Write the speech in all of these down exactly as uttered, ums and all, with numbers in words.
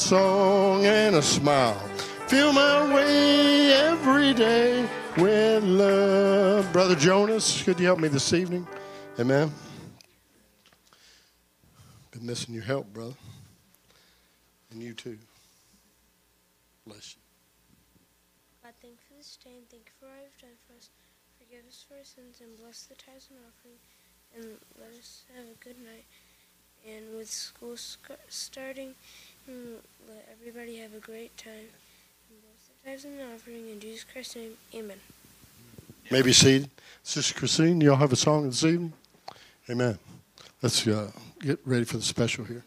song and a smile. Feel my way every day with love. Brother Jonas, could you help me this evening? Amen. Been missing your help, brother. And you too. Bless you. God, thank you for this day and thank you for all you've done for us. Forgive us for our sins and bless the tithes and offering. And let us have a good night. And with school sc- starting, let everybody have a great time. And bless the tithes and offering in Jesus Christ's name. Amen. May be seated. Sister Christine, y'all have a song this evening? Amen. Let's uh, get ready for the special here.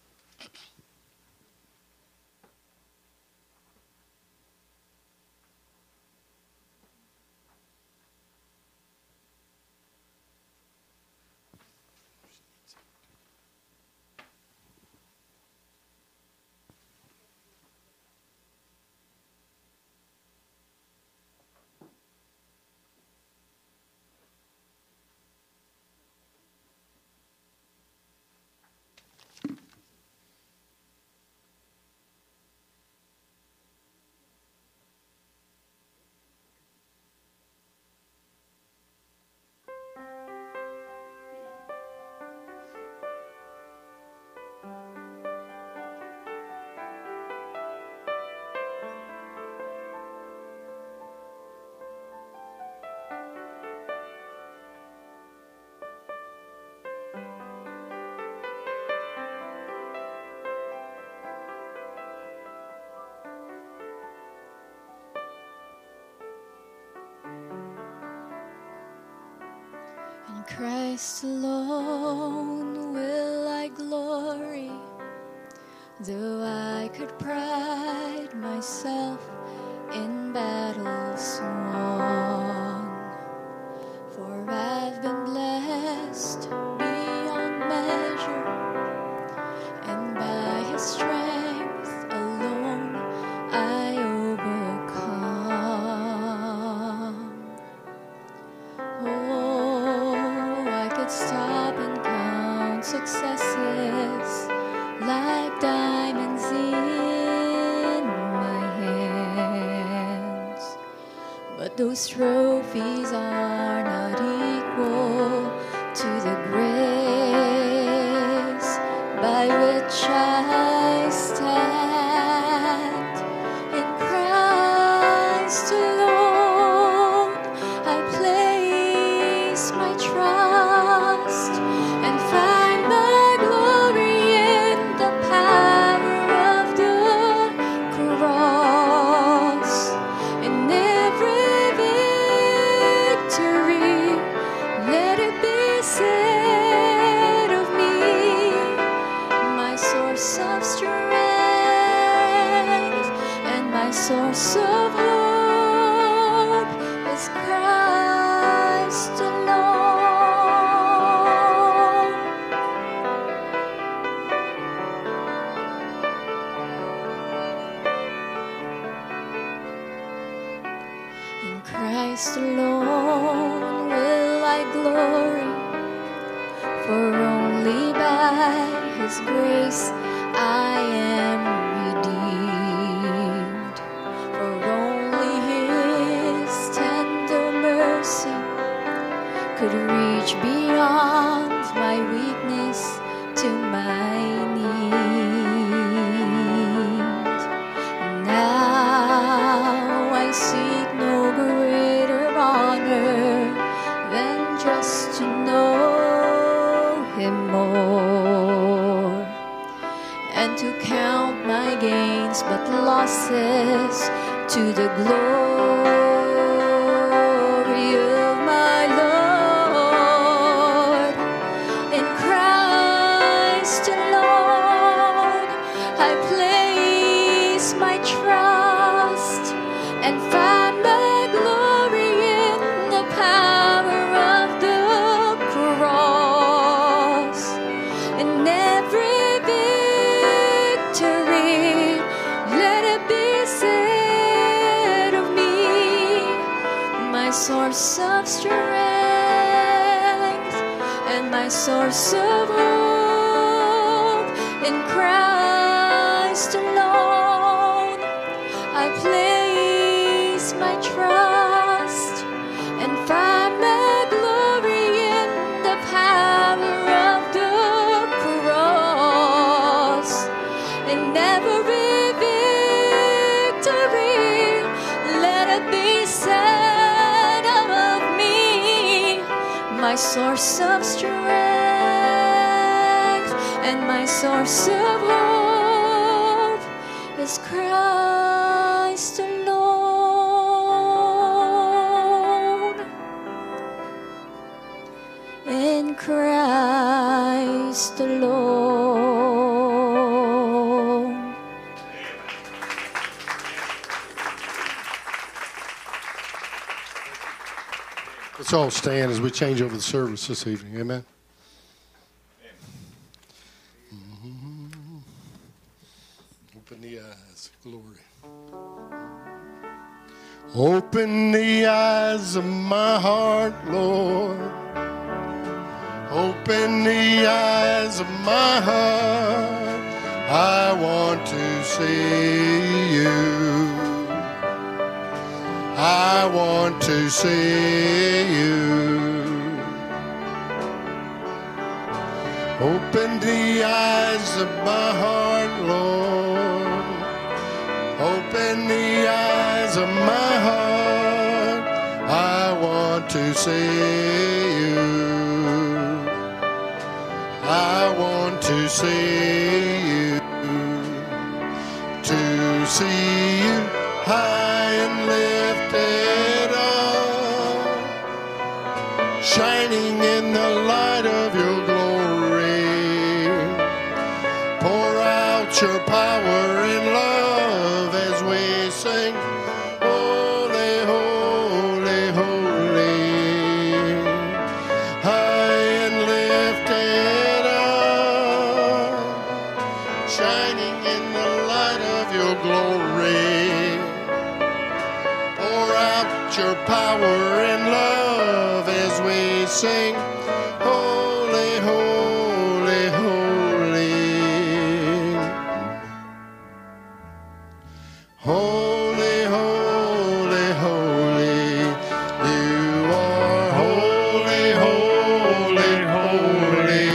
In Christ alone will I glory, though I could pride myself in battles won. For I've been blessed beyond measure, and by His strength alone I overcome. Oh, I could stop and count successes like diamonds in my hands, but those trophies are not equal to the grace by which I stand. In Christ alone I place my trust and find my glory in the power of the cross. In every victory, let it be said of me, my source of strength and my source of hope is Christ alone. In Christ alone will I glory, for only by His grace I am redeemed. For only His tender mercy could reach beyond my weakness to my need. Now I seek no greater honor than just to know Him more, and to count my gains but losses to the glory of my Lord. In Christ alone I place my trust and find my glory in the power of the cross. In every victory, let it be said of me, my source of strength and my source of hope in Christ alone. source of strength, and my source of hope is Christ alone. In Christ alone. Let's all stand as we change over the service this evening. Amen. Mm-hmm. Open the eyes. Glory. Open the eyes of my heart, Lord. Open the eyes of my heart. I want to see you. I want to see you. Open the eyes of my heart, Lord. Open the eyes of my heart. I want to see you. I want to see you. To see you high and lifted up, shining in the light of your glory. Pour out your power and love as we sing, holy, holy, holy. High and lifted up, shining in the light of your glory. Your power and love as we sing, holy, holy, holy. Holy, holy, holy. You are holy, holy, holy.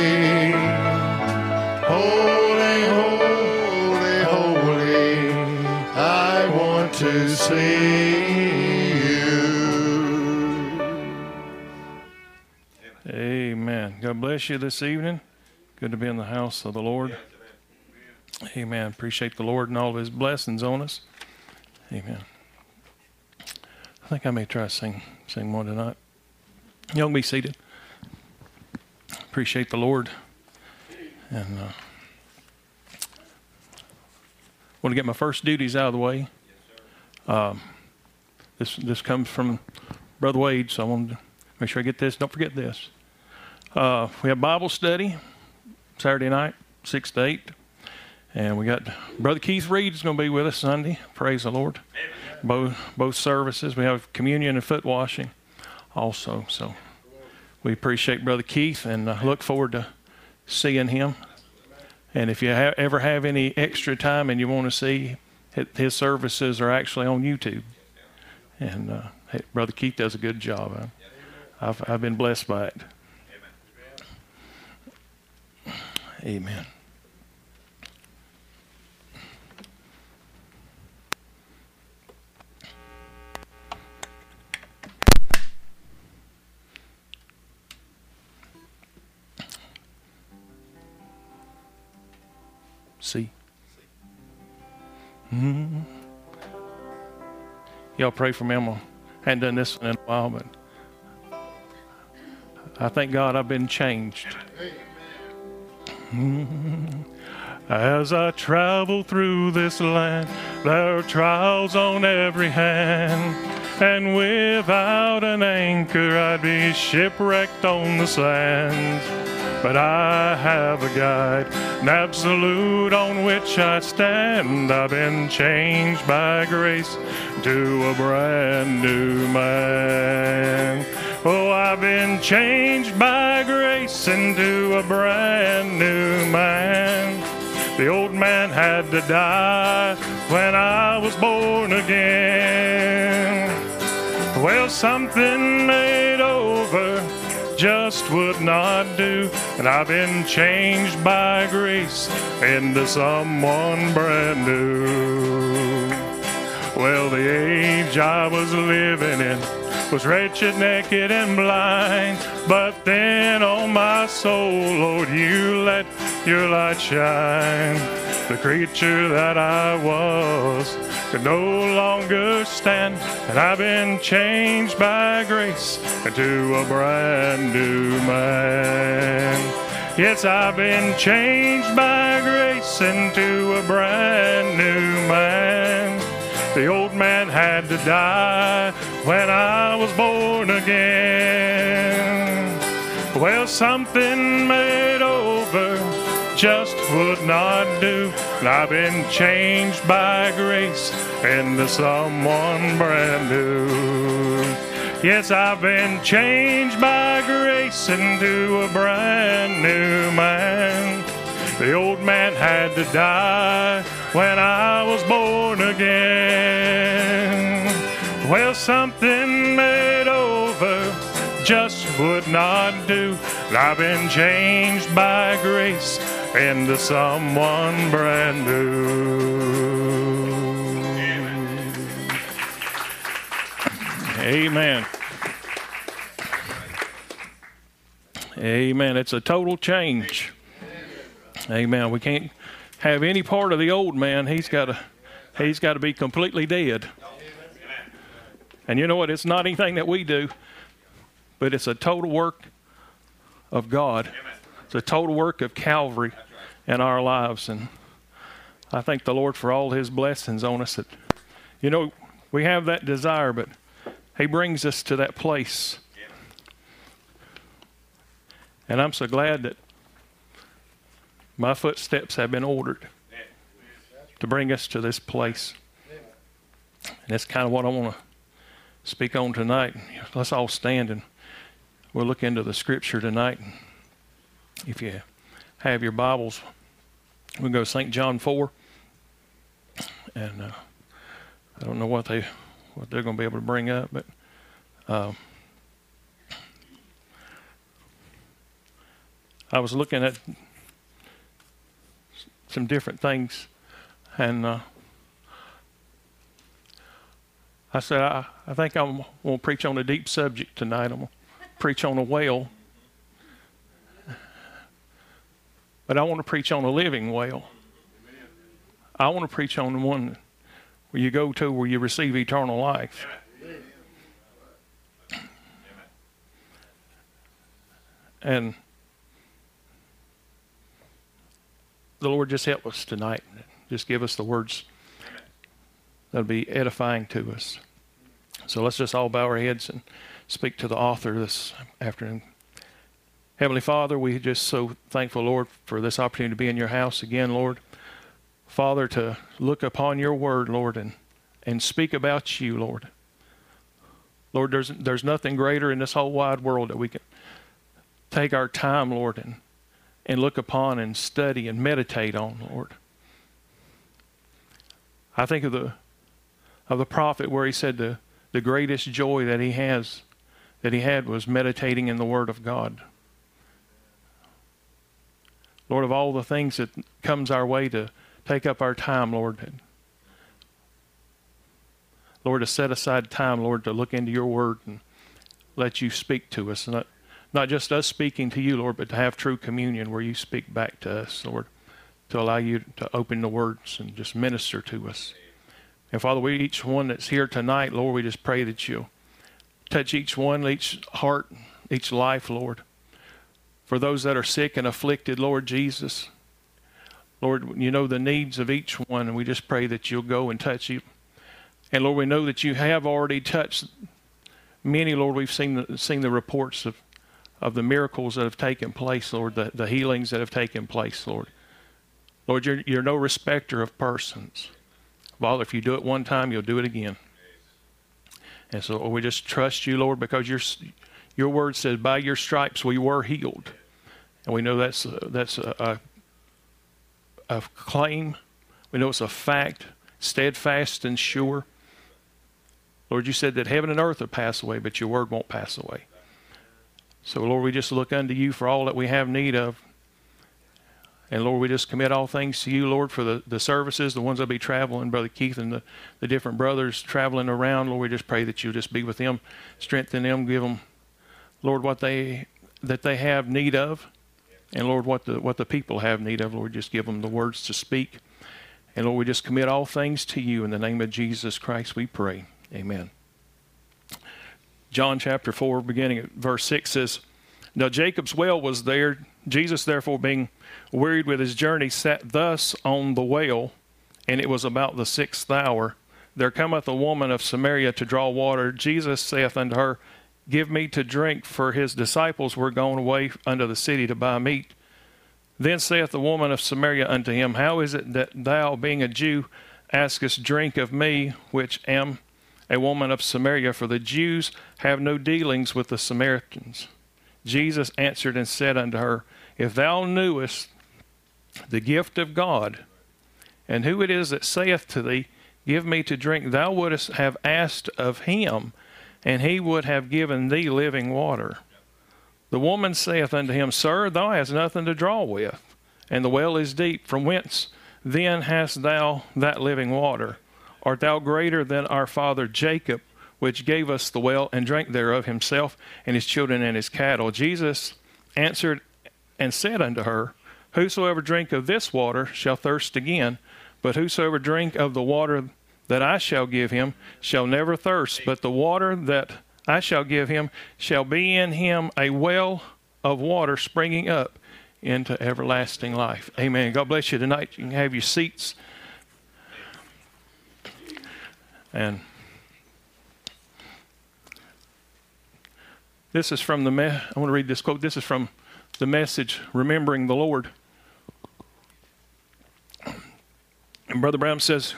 Holy, holy, holy. I want to see. Amen. God bless you this evening. Good to be in the house of the Lord. Amen. Appreciate the Lord and all of his blessings on us. Amen. I think I may try to sing, sing more tonight. Y'all can be seated. Appreciate the Lord. And uh, want to get my first duties out of the way. Um, this, this comes from Brother Wade, so I wanted to make sure I get this. Don't forget this. Uh, we have Bible study Saturday night, six to eight. And we got Brother Keith Reed is going to be with us Sunday. Praise the Lord. Both, both services. We have communion and foot washing also. So we appreciate Brother Keith and uh, look forward to seeing him. And if you ha- ever have any extra time and you want to see, his services are actually on YouTube. And uh, hey, Brother Keith does a good job. I've, I've been blessed by it. Amen. See? Mm-hmm. Y'all pray for me. I'm gonna, I hadn't done this in a while, but I thank God I've been changed. As I travel through this land, there are trials on every hand, and without an anchor I'd be shipwrecked on the sands. But I have a guide, an absolute on which I stand. I've been changed by grace to a brand new man. Oh, I've been changed by grace into a brand new man. The old man had to die when I was born again. Well, something made over just would not do, and I've been changed by grace into someone brand new. Well, the age I was living in was wretched, naked, and blind. But then on my soul, Lord, you let your light shine. The creature that I was could no longer stand, and I've been changed by grace into a brand new man. Yes, I've been changed by grace into a brand new man. The old man had to die when I was born again. Well, something made over just would not do, and I've been changed by grace into someone brand new. Yes, I've been changed by grace into a brand new man. The old man had to die when I was born again. Well, something made over just would not do, and I've been changed by grace into someone brand new. Amen. Amen. It's a total change. Amen. We can't have any part of the old man. He's got to, he's got to be completely dead. And you know what? It's not anything that we do, but it's a total work of God. It's a total work of Calvary in our lives. And I thank the Lord for all his blessings on us. That, you know, we have that desire, but he brings us to that place. And I'm so glad that my footsteps have been ordered to bring us to this place. And that's kind of what I want to speak on tonight. Let's all stand and we'll look into the scripture tonight. If you have your Bibles, we'll go to Saint John four. And uh, I don't know what, they, what they're going to be able to bring up, but uh, I was looking at some different things, and uh, I said, I, I think I'm going to preach on a deep subject tonight. I'm going to preach on a whale, but I want to preach on a living whale. I want to preach on the one where you go to where you receive eternal life. And the Lord just help us tonight. Just give us the words that'll be edifying to us. So let's just all bow our heads and speak to the author this afternoon. Heavenly Father, we just so thankful, Lord, for this opportunity to be in your house again, Lord. Father, to look upon your word, Lord, and, and speak about you, Lord. Lord, there's there's nothing greater in this whole wide world that we can take our time, Lord, and, and look upon and study and meditate on, Lord. I think of the of the prophet where he said the, the greatest joy that he has, that he had was meditating in the Word of God. Lord, of all the things that comes our way to take up our time, Lord, Lord, to set aside time, Lord, to look into your Word and let you speak to us. Not, not just us speaking to you, Lord, but to have true communion where you speak back to us, Lord, to allow you to open the words and just minister to us. And Father, we each one that's here tonight, Lord, we just pray that you'll touch each one, each heart, each life, Lord. For those that are sick and afflicted, Lord Jesus, Lord, you know the needs of each one, and we just pray that you'll go and touch you. And Lord, we know that you have already touched many, Lord. We've seen the, seen the reports of, of the miracles that have taken place, Lord, the, the healings that have taken place, Lord. Lord, you're, you're no respecter of persons. Father, if you do it one time, you'll do it again. And so we just trust you, Lord, because your your word says, by your stripes we were healed. And we know that's a, that's a, a, a claim. We know it's a fact, steadfast and sure. Lord, you said that heaven and earth will pass away, but your word won't pass away. So, Lord, we just look unto you for all that we have need of. And Lord, we just commit all things to you, Lord, for the, the services, the ones that'll be traveling, Brother Keith and the, the different brothers traveling around. Lord, we just pray that you'll just be with them, strengthen them, give them, Lord, what they that they have need of. And Lord, what the what the people have need of, Lord, just give them the words to speak. And Lord, we just commit all things to you in the name of Jesus Christ, we pray. Amen. John chapter four, beginning at verse six says, Now Jacob's well was there. Jesus, therefore, being wearied with his journey, sat thus on the well, and it was about the sixth hour. There cometh a woman of Samaria to draw water. Jesus saith unto her, Give me to drink, for his disciples were gone away unto the city to buy meat. Then saith the woman of Samaria unto him, How is it that thou, being a Jew, askest drink of me, which am a woman of Samaria? For the Jews have no dealings with the Samaritans. Jesus answered and said unto her, If thou knewest the gift of God, and who it is that saith to thee, Give me to drink, thou wouldest have asked of him, and he would have given thee living water. The woman saith unto him, Sir, thou hast nothing to draw with, and the well is deep. From whence then hast thou that living water? Art thou greater than our father Jacob, which gave us the well, and drank thereof himself, and his children, and his cattle? Jesus answered and said unto her, Whosoever drink of this water shall thirst again, but whosoever drink of the water that I shall give him shall never thirst, but the water that I shall give him shall be in him a well of water springing up into everlasting life. Amen. God bless you tonight. You can have your seats. And this is from the, me- I want to read this quote. This is from the Message, Remembering the Lord. And Brother Brown says,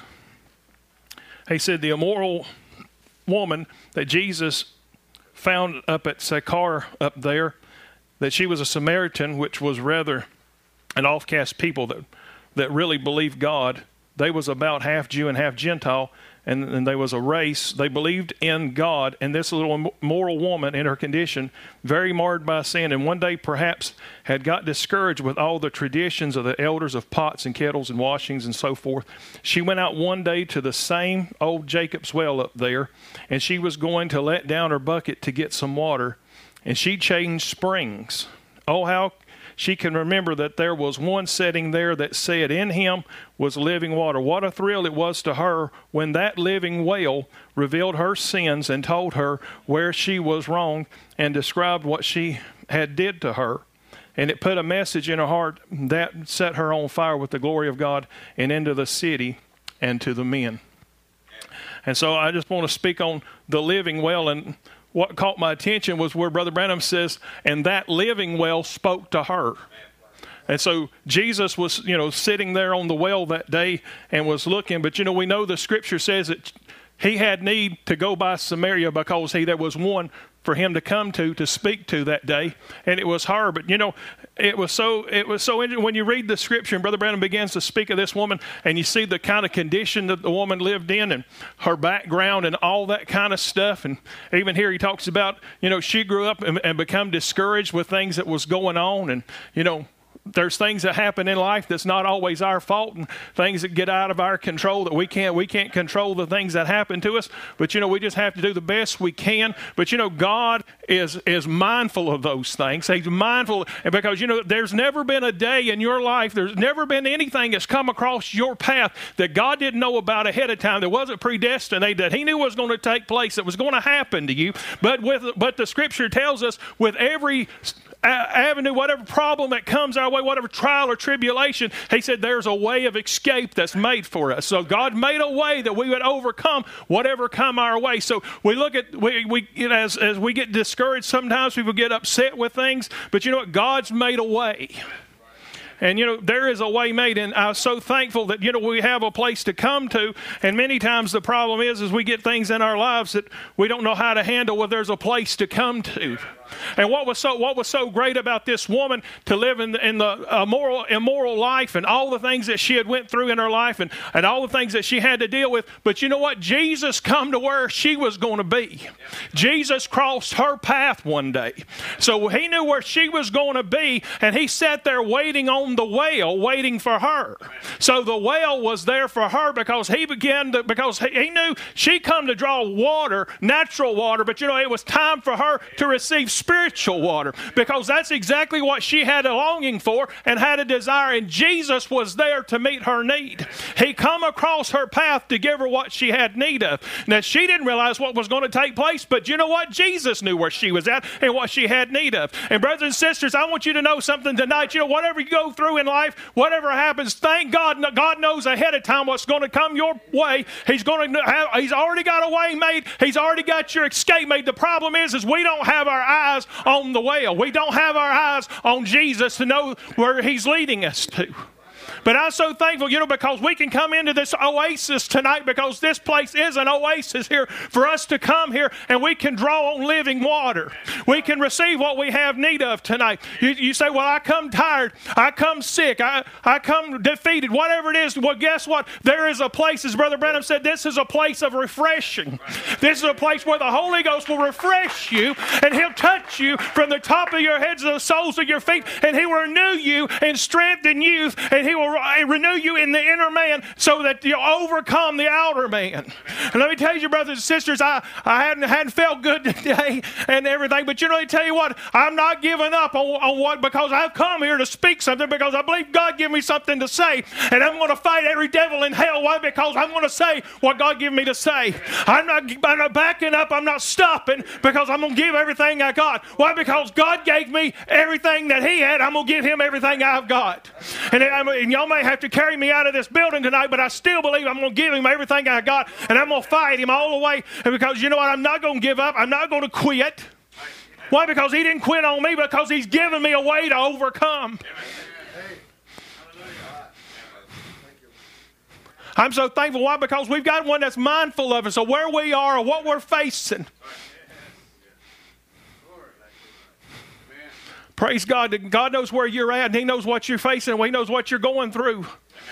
he said, the immoral woman that Jesus found up at Sychar up there, that she was a Samaritan, which was rather an off-cast people that, that really believed God. They was about half Jew and half Gentile, and, and they was a race. They believed in God, and this little immoral woman in her condition, very marred by sin, and one day perhaps had got discouraged with all the traditions of the elders of pots and kettles and washings and so forth. She went out one day to the same old Jacob's well up there, and she was going to let down her bucket to get some water, and she changed springs. Oh, how she can remember that there was one setting there that said in him was living water. What a thrill it was to her when that living well revealed her sins and told her where she was wrong and described what she had did to her. And it put a message in her heart that set her on fire with the glory of God and into the city and to the men. And so I just want to speak on the living well, and what caught my attention was where Brother Branham says, and that living well spoke to her. And so Jesus was, you know, sitting there on the well that day and was looking. But, you know, we know the scripture says that he had need to go by Samaria because he there was one for him to come to, to speak to that day. And it was her. But, you know, it was so, it was so interesting. When you read the scripture and Brother Branham begins to speak of this woman and you see the kind of condition that the woman lived in and her background and all that kind of stuff. And even here he talks about, you know, she grew up and, and become discouraged with things that was going on. And, you know, there's things that happen in life that's not always our fault, and things that get out of our control that we can't we can't control the things that happen to us. But, you know, we just have to do the best we can. But, you know, God is is mindful of those things. He's mindful, and because, you know, there's never been a day in your life, there's never been anything that's come across your path that God didn't know about ahead of time, that wasn't predestinated, that he knew was going to take place, that was going to happen to you. But with but the scripture tells us with every avenue, whatever problem that comes our way, whatever trial or tribulation, he said there's a way of escape that's made for us. So God made a way that we would overcome whatever come our way. So we look at, we, we you know, as, as we get discouraged, sometimes people get upset with things, but you know what? God's made a way. And, you know, there is a way made, and I'm so thankful that, you know, we have a place to come to. And many times the problem is, is we get things in our lives that we don't know how to handle. Well, there's a place to come to. And what was so what was so great about this woman to live in the, in the immoral, immoral life and all the things that she had went through in her life and, and all the things that she had to deal with. But you know what? Jesus come to where she was going to be. Jesus crossed her path one day. So he knew where she was going to be, and he sat there waiting on on the well waiting for her. So the well was there for her because he began to, because he, he knew she come to draw water, natural water, but you know, it was time for her to receive spiritual water because that's exactly what she had a longing for and had a desire, and Jesus was there to meet her need. He come across her path to give her what she had need of. Now, she didn't realize what was going to take place, but you know what? Jesus knew where she was at and what she had need of. And brothers and sisters, I want you to know something tonight. You know, whatever you go through in life, whatever happens, thank God. God knows ahead of time what's going to come your way. He's going to have, He's already got a way made. He's already got your escape made. The problem is, is we don't have our eyes on the well. We don't have our eyes on Jesus to know where He's leading us to. But I'm so thankful, you know, because we can come into this oasis tonight because this place is an oasis here for us to come here and we can draw on living water. We can receive what we have need of tonight. You, you say, well, I come tired. I come sick. I, I come defeated. Whatever it is, well, guess what? There is a place, as Brother Branham said, this is a place of refreshing. This is a place where the Holy Ghost will refresh you and He'll touch you from the top of your head to the soles of your feet, and He will renew you and strengthen you, and He will renew you in the inner man so that you overcome the outer man. And let me tell you, brothers and sisters, I, I hadn't, hadn't felt good today and everything, but you know, I tell you what, I'm not giving up on, on what, because I've come here to speak something, because I believe God gave me something to say, and I'm going to fight every devil in hell. Why? Because I'm going to say what God gave me to say. I'm not, I'm not backing up. I'm not stopping, because I'm going to give everything I got. Why? Because God gave me everything that He had. I'm going to give Him everything I've got. And, and y'all may have to carry me out of this building tonight, but I still believe I'm going to give Him everything I got, and I'm going to fight Him all the way. And because you know what? I'm not going to give up. I'm not going to quit. Why? Because He didn't quit on me, because He's given me a way to overcome. I'm so thankful. Why? Because we've got one that's mindful of us, of where we are, or what we're facing. Praise God. God knows where you're at, and He knows what you're facing, and He knows what you're going through.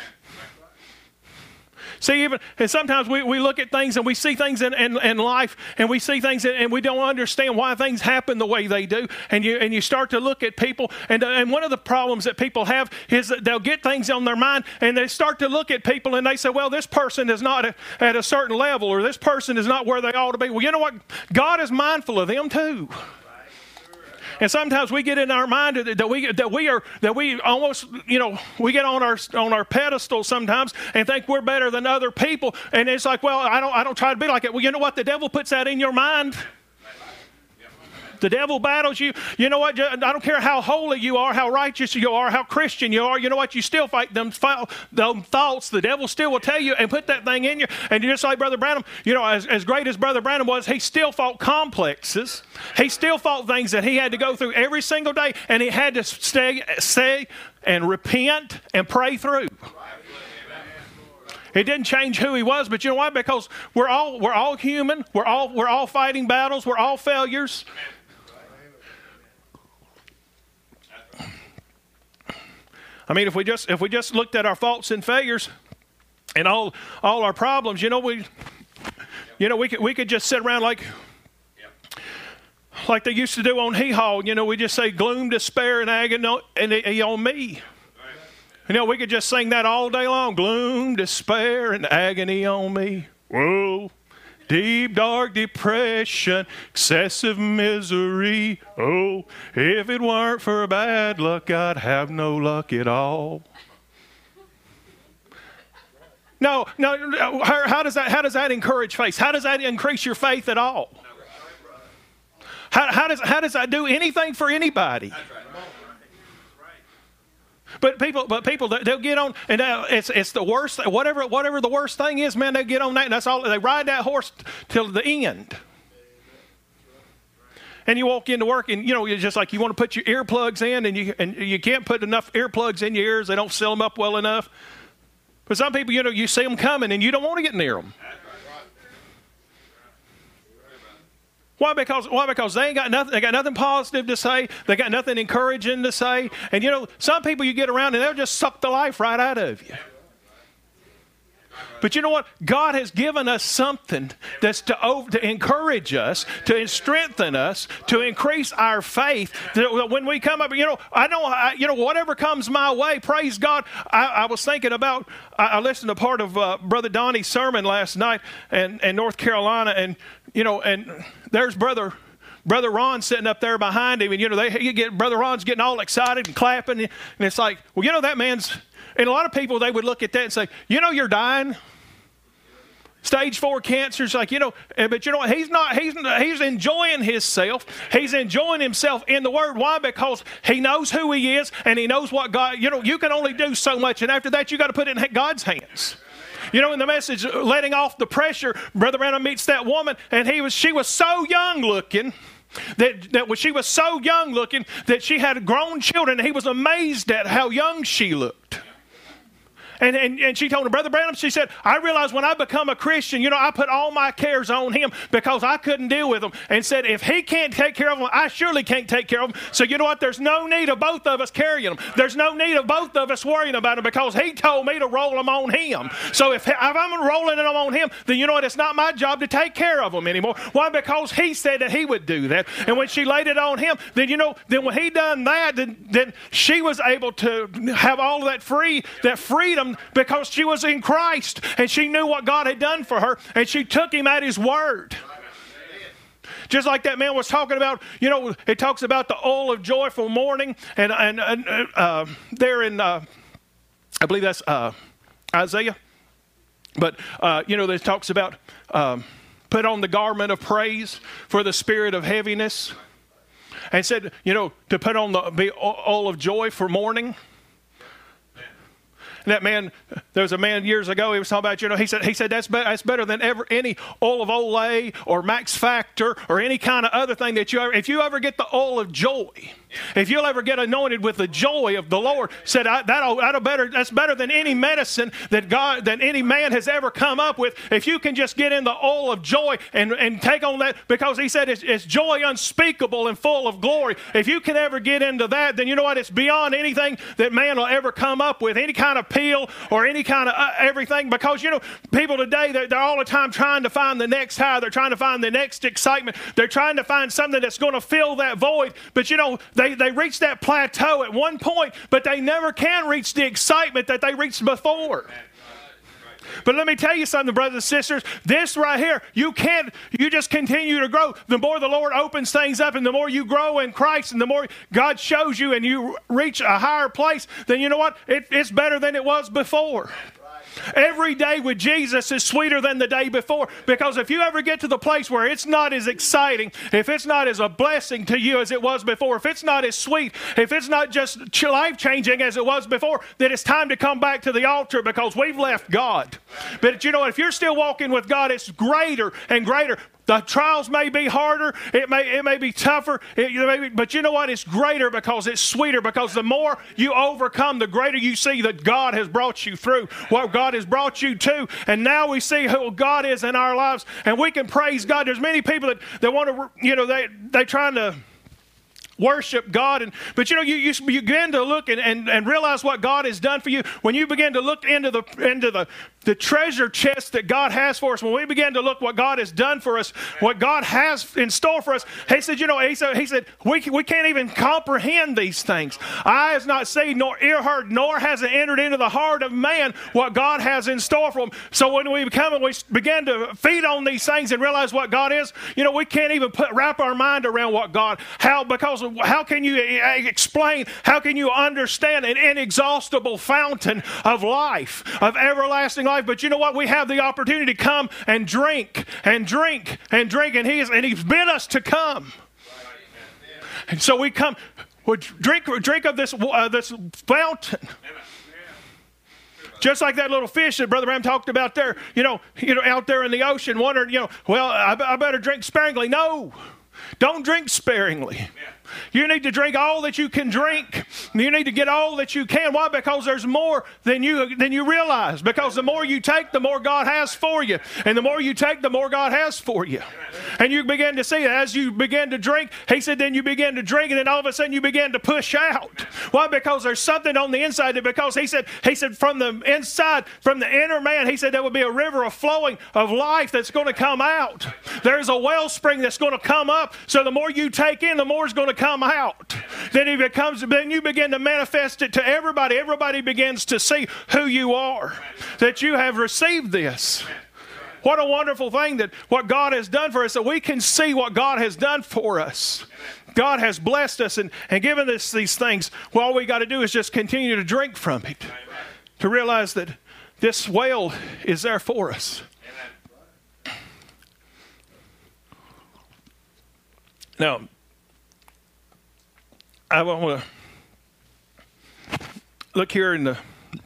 See, even and sometimes we, we look at things and we see things in, in, in life, and we see things and we don't understand why things happen the way they do. And you and you start to look at people, and, and one of the problems that people have is that they'll get things on their mind, and they start to look at people and they say, well, this person is not a, at a certain level, or this person is not where they ought to be. Well, you know what? God is mindful of them too. And sometimes we get in our mind that we that we are that we almost you know we get on our on our pedestal sometimes and think we're better than other people, and it's like, well, I don't I don't try to be like it. Well, you know what? The devil puts that in your mind. The devil battles you. You know what? I don't care how holy you are, how righteous you are, how Christian you are. You know what? You still fight them, them thoughts. The devil still will tell you and put that thing in you. And just like Brother Branham, you know, as, as great as Brother Branham was, he still fought complexes. He still fought things that he had to go through every single day. And he had to stay, stay and repent and pray through. It didn't change who he was, but you know why? Because we're all we're all human. We're all we're all fighting battles. We're all failures. I mean, if we just if we just looked at our faults and failures and all all our problems, you know, we you know we could we could just sit around like like they used to do on Hee Haw. You know, we just say gloom, despair, and agony on me. You know, we could just sing that all day long. Gloom, despair, and agony on me. Whoa. Deep, dark depression, excessive misery. Oh, if it weren't for bad luck, I'd have no luck at all. No, no. How, how does that? How does that encourage faith? How does that increase your faith at all? How, how does how does that do anything for anybody? But people, but people, they'll get on, and it's it's the worst. Whatever, whatever the worst thing is, man, they get on that, and that's all. They ride that horse till the end. And you walk into work, and you know, it's just like you want to put your earplugs in, and you and you can't put enough earplugs in your ears. They don't seal them up well enough. But some people, you know, you see them coming, and you don't want to get near them. Why? Because why? Because they ain't got nothing. They got nothing positive to say. They got nothing encouraging to say. And you know, some people you get around and they'll just suck the life right out of you. But you know what? God has given us something that's to, over, to encourage us, to strengthen us, to increase our faith. That when we come up, you know, I know, I, you know, whatever comes my way, praise God. I, I was thinking about, I, I listened to part of uh, Brother Donnie's sermon last night in, in North Carolina, and, you know, and there's Brother... Brother Ron sitting up there behind him, and you know, they you get Brother Ron's getting all excited and clapping, and it's like, well, you know, that man's. And a lot of people, they would look at that and say, you know, you're dying. Stage four cancer's like, you know, but you know what? He's not. He's he's enjoying himself. He's enjoying himself in the Word. Why? Because he knows who he is, and he knows what God. You know, you can only do so much, and after that, you got to put it in God's hands. You know, in the message, letting off the pressure, Brother Branham meets that woman, and he was she was so young looking. That, that she was so young looking that she had grown children, and he was amazed at how young she looked. And, and, and she told him, Brother Branham, she said, I realized when I become a Christian, you know, I put all my cares on him because I couldn't deal with them. And said, if he can't take care of them, I surely can't take care of them. So you know what? There's no need of both of us carrying them. There's no need of both of us worrying about them because he told me to roll them on him. So if, if I'm rolling them on him, then you know what? It's not my job to take care of them anymore. Why? Because he said that he would do that. And when she laid it on him, then you know, then when he done that, then, then she was able to have all of that free, that freedom because she was in Christ and she knew what God had done for her and she took him at his word. Just like that man was talking about, you know, it talks about the oil of joyful mourning and, and, and uh, there in, uh, I believe that's uh, Isaiah. But, uh, you know, it talks about um, put on the garment of praise for the spirit of heaviness. And said, you know, to put on the oil of joy for mourning. And that man, there was a man years ago, he was talking about, you know, he said, he said that's, be- that's better than ever any oil of Olay or Max Factor or any kind of other thing that you ever, if you ever get the oil of joy, if you'll ever get anointed with the joy of the Lord, said I, that'll, that'll better, that's better than any medicine that God, that any man has ever come up with. If you can just get in the oil of joy and, and take on that, because he said it's, it's joy unspeakable and full of glory. If you can ever get into that, then you know what? It's beyond anything that man will ever come up with, any kind of pill or any kind of uh, everything. Because, you know, people today, they're, they're all the time trying to find the next high. They're trying to find the next excitement. They're trying to find something that's going to fill that void. But, you know, They, they reach that plateau at one point, but they never can reach the excitement that they reached before. But let me tell you something, brothers and sisters. This right here, you can't, you just continue to grow. The more the Lord opens things up and the more you grow in Christ and the more God shows you and you reach a higher place, then you know what? It, it's better than it was before. Every day with Jesus is sweeter than the day before, because if you ever get to the place where it's not as exciting, if it's not as a blessing to you as it was before, if it's not as sweet, if it's not just life-changing as it was before, then it's time to come back to the altar because we've left God. But you know, if you're still walking with God, it's greater and greater. The trials may be harder, it may it may be tougher, it, it may be, but you know what? It's greater because it's sweeter, because the more you overcome, the greater you see that God has brought you through, what God has brought you to, and now we see who God is in our lives, and we can praise God. There's many people that, that want to, you know, they, they're trying to worship God, and but you know you, you, you begin to look and, and, and realize what God has done for you when you begin to look into the into the the treasure chest that God has for us. When we begin to look what God has done for us, what God has in store for us, he said, you know, he said, he said we we can't even comprehend these things. Eye has not seen, nor ear heard, nor has it entered into the heart of man what God has in store for him. So when we come and we begin to feed on these things and realize what God is, you know, we can't even put wrap our mind around what God, how because how can you explain, how can you understand an inexhaustible fountain of life, of everlasting life? But you know what? We have the opportunity to come and drink and drink and drink, and He's and He's bid us to come. And so we come, we drink drink of this uh, this fountain. Just like that little fish that Brother Ram talked about there, you know, you know, out there in the ocean, wondering, you know, well, I, I better drink sparingly. No, don't drink sparingly. You need to drink all that you can drink. You need to get all that you can. Why? Because there's more than you than you realize. Because the more you take, the more God has for you. And the more you take, the more God has for you. And you began to see, as you began to drink, he said, then you began to drink, and then all of a sudden you began to push out. Why? Because there's something on the inside. Because he said, he said, from the inside, from the inner man, he said there would be a river of flowing of life that's going to come out. There's a wellspring that's going to come up. So the more you take in, the more is going to come out. Then it becomes, then you begin to manifest it to everybody. Everybody begins to see who you are, that you have received this. What a wonderful thing that what God has done for us, that we can see what God has done for us. God has blessed us and, and given us these things. Well, all we got to do is just continue to drink from it, to realize that this well is there for us. Now, I want to look here in the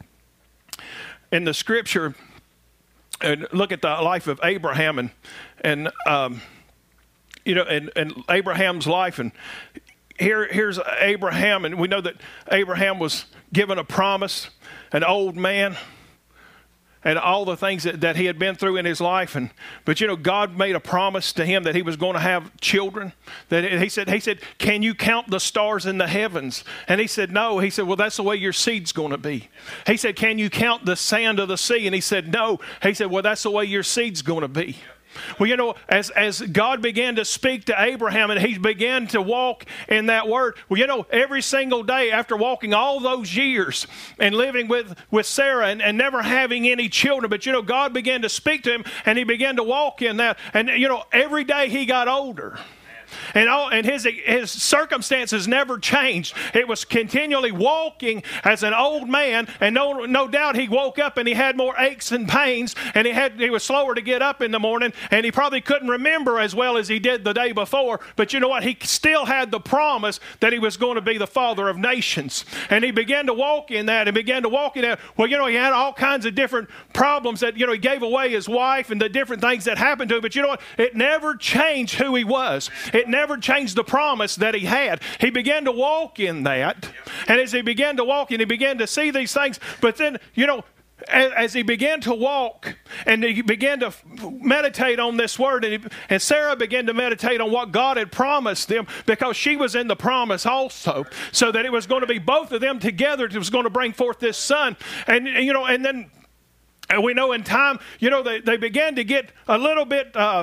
in the scripture and look at the life of Abraham and and um, you know and, and Abraham's life. And here here's Abraham, and we know that Abraham was given a promise, an old man, and all the things that, that he had been through in his life. And but you know, God made a promise to him that he was going to have children. That he said, he said, can you count the stars in the heavens? And he said, no. He said, well, that's the way your seed's going to be. He said, can you count the sand of the sea? And he said, no. He said, well, that's the way your seed's going to be. Well, you know, as, as God began to speak to Abraham and he began to walk in that word, well, you know, every single day after walking all those years and living with, with Sarah and, and never having any children, but, you know, God began to speak to him and he began to walk in that. And, you know, every day he got older. And all, and his his circumstances never changed. It was continually walking as an old man, and no no doubt he woke up and he had more aches and pains, and he had he was slower to get up in the morning, and he probably couldn't remember as well as he did the day before. But you know what? He still had the promise that he was going to be the father of nations, and he began to walk in that and began to walk in that. Well, you know, he had all kinds of different problems that, you know, he gave away his wife and the different things that happened to him. But you know what? It never changed who he was. It never changed the promise that he had. He began to walk in that. And as he began to walk and he began to see these things, but then, you know, as, as he began to walk and he began to meditate on this word, and, he, and Sarah began to meditate on what God had promised them, because she was in the promise also, so that it was going to be both of them together that was going to bring forth this son. And, you know, and then and we know in time, you know, they, they began to get a little bit... Uh,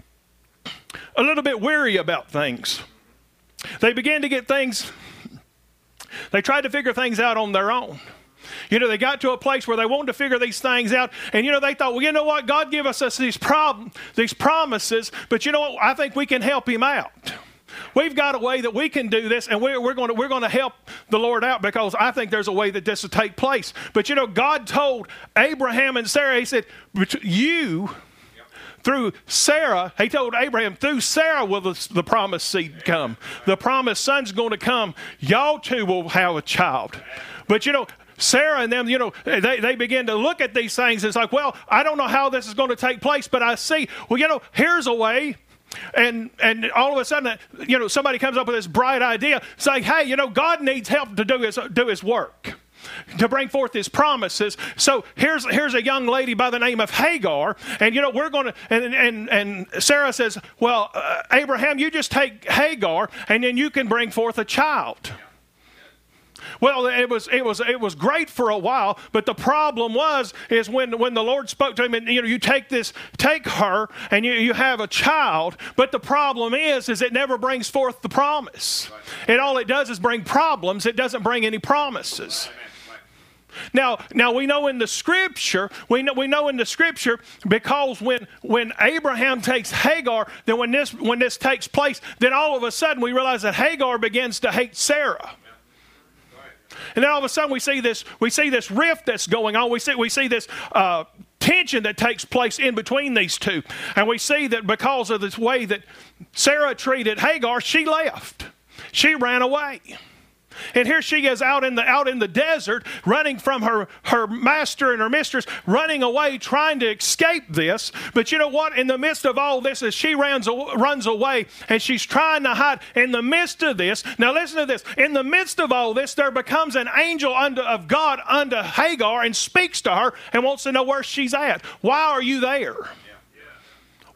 a little bit weary about things. They began to get things, they tried to figure things out on their own. You know, they got to a place where they wanted to figure these things out, and you know, they thought, well, you know what, God gave us, us these problem, these promises, but you know what, I think we can help him out. We've got a way that we can do this, and we're, we're going to we're going to help the Lord out, because I think there's a way that this will take place. But you know, God told Abraham and Sarah, he said, you... Through Sarah, he told Abraham, through Sarah will the, the promised seed come. The promised son's going to come. Y'all two will have a child. But you know, Sarah and them, you know, they, they begin to look at these things. It's like, well, I don't know how this is going to take place, but I see, well, you know, here's a way. And and all of a sudden, you know, somebody comes up with this bright idea, saying, hey, you know, God needs help to do his, do his work, to bring forth his promises. So here's here's a young lady by the name of Hagar, and you know, we're going to, and and and Sarah says, well, uh, Abraham, you just take Hagar, and then you can bring forth a child. Well, it was it was it was great for a while, but the problem was is when when the Lord spoke to him, and you know, you take this, take her, and you, you have a child. But the problem is is it never brings forth the promise. And all it does is bring problems. It doesn't bring any promises. Now, now we know in the scripture, we know we know in the scripture, because when when Abraham takes Hagar, then when this when this takes place, then all of a sudden we realize that Hagar begins to hate Sarah. And then all of a sudden we see this we see this rift that's going on. We see we see this uh, tension that takes place in between these two, and we see that because of this way that Sarah treated Hagar, she left. She ran away. And here she is out in the out in the desert, running from her, her master and her mistress, running away, trying to escape this. But you know what? In the midst of all this, as she runs, runs away and she's trying to hide, in the midst of this, now listen to this, in the midst of all this, there becomes an angel unto, of God unto Hagar and speaks to her and wants to know where she's at. Why are you there?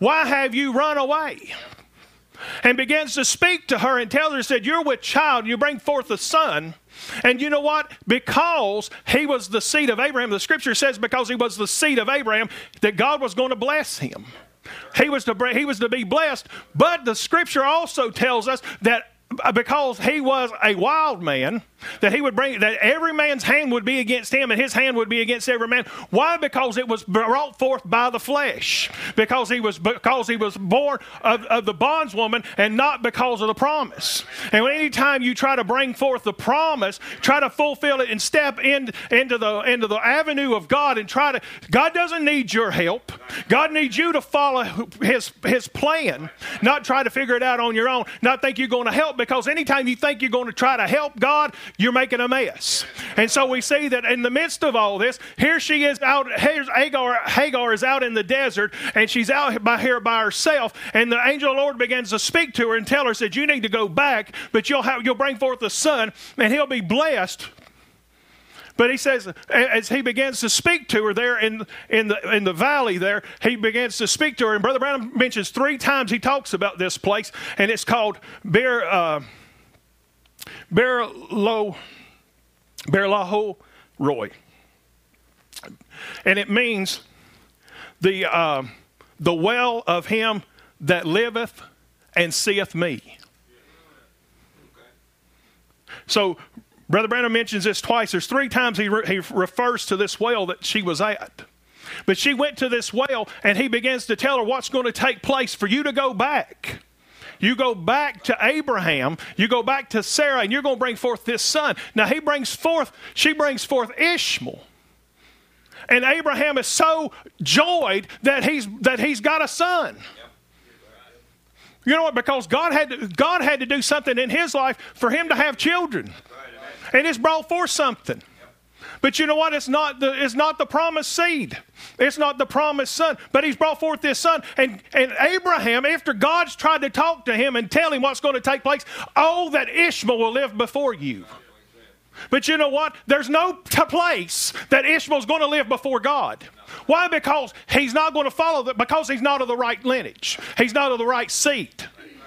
why have you run away? And begins to speak to her and tells her, said, you're with child, and you bring forth a son. And you know what? Because he was the seed of Abraham, the scripture says because he was the seed of Abraham, that God was going to bless him. He was to, he was to be blessed. But the scripture also tells us that because he was a wild man, that he would bring, that every man's hand would be against him and his hand would be against every man. Why? Because it was brought forth by the flesh. Because he was, because he was born of, of the bondswoman and not because of the promise. And anytime you try to bring forth the promise, try to fulfill it and step in, into the, into the avenue of God and try to, God doesn't need your help. God needs you to follow his, his plan, not try to figure it out on your own, not think you're going to help. Because anytime you think you're going to try to help God, you're making a mess. And so we see that in the midst of all this, here she is out, here's Hagar, Hagar is out in the desert, and she's out by here by herself, and the angel of the Lord begins to speak to her and tell her, said, you need to go back, but you'll have, you'll bring forth a son, and he'll be blessed. But he says, as he begins to speak to her there in, in, the, in the valley there, he begins to speak to her. And Brother Branham mentions three times he talks about this place, and it's called Beer, uh, Beer Lo, Beer Lahai Roi. And it means the, uh, the well of him that liveth and seeth me. So, Brother Branham mentions this twice. There's three times he, re- he refers to this well that she was at. But she went to this well, and he begins to tell her what's going to take place for you to go back. You go back to Abraham, you go back to Sarah, and you're going to bring forth this son. Now, he brings forth, she brings forth Ishmael. And Abraham is so joyed that he's, that he's got a son. You know what? Because God had to, God had to do something in his life for him to have children. And it's brought forth something. But you know what? It's not the, it's not the promised seed. It's not the promised son. But he's brought forth this son. And, and Abraham, after God's tried to talk to him and tell him what's going to take place, oh, that Ishmael will live before you. But you know what? There's no t- place that Ishmael's going to live before God. Why? Because he's not going to follow that, because he's not of the right lineage. He's not of the right seed.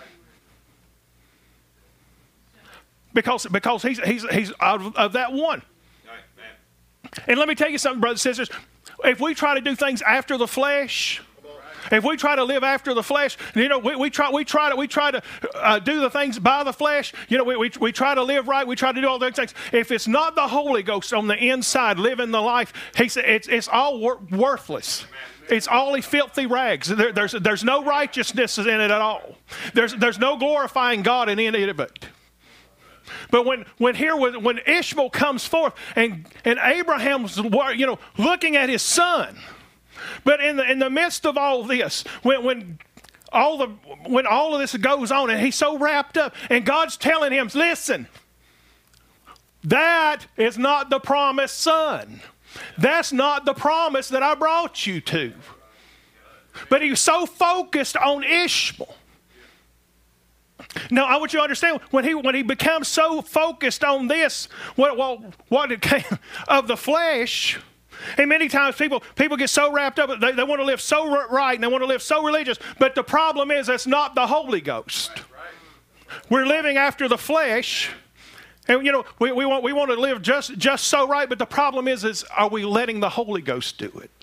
Because, because he's, he's, he's out of, of that one. And let me tell you something, brothers and sisters. If we try to do things after the flesh, if we try to live after the flesh, you know, we, we try we try to we try to uh, do the things by the flesh. You know, we, we we try to live right. We try to do all those things. If it's not the Holy Ghost on the inside living the life, he said it's it's all wor- worthless. It's all filthy rags. There, there's there's no righteousness in it at all. There's there's no glorifying God in any of it. But when, when here when Ishmael comes forth and, and Abraham's, you know, looking at his son, but in the in the midst of all this, when when all the when all of this goes on and he's so wrapped up, and God's telling him, listen, that is not the promised son. That's not the promise that I brought you to. But he was so focused on Ishmael. Now, I want you to understand, when he when he becomes so focused on this, what what, what it came of the flesh, and many times people people get so wrapped up, they, they want to live so right and they want to live so religious, but the problem is that's not the Holy Ghost. We're living after the flesh, and you know we, we want we want to live just just so right, but the problem is is are we letting the Holy Ghost do it?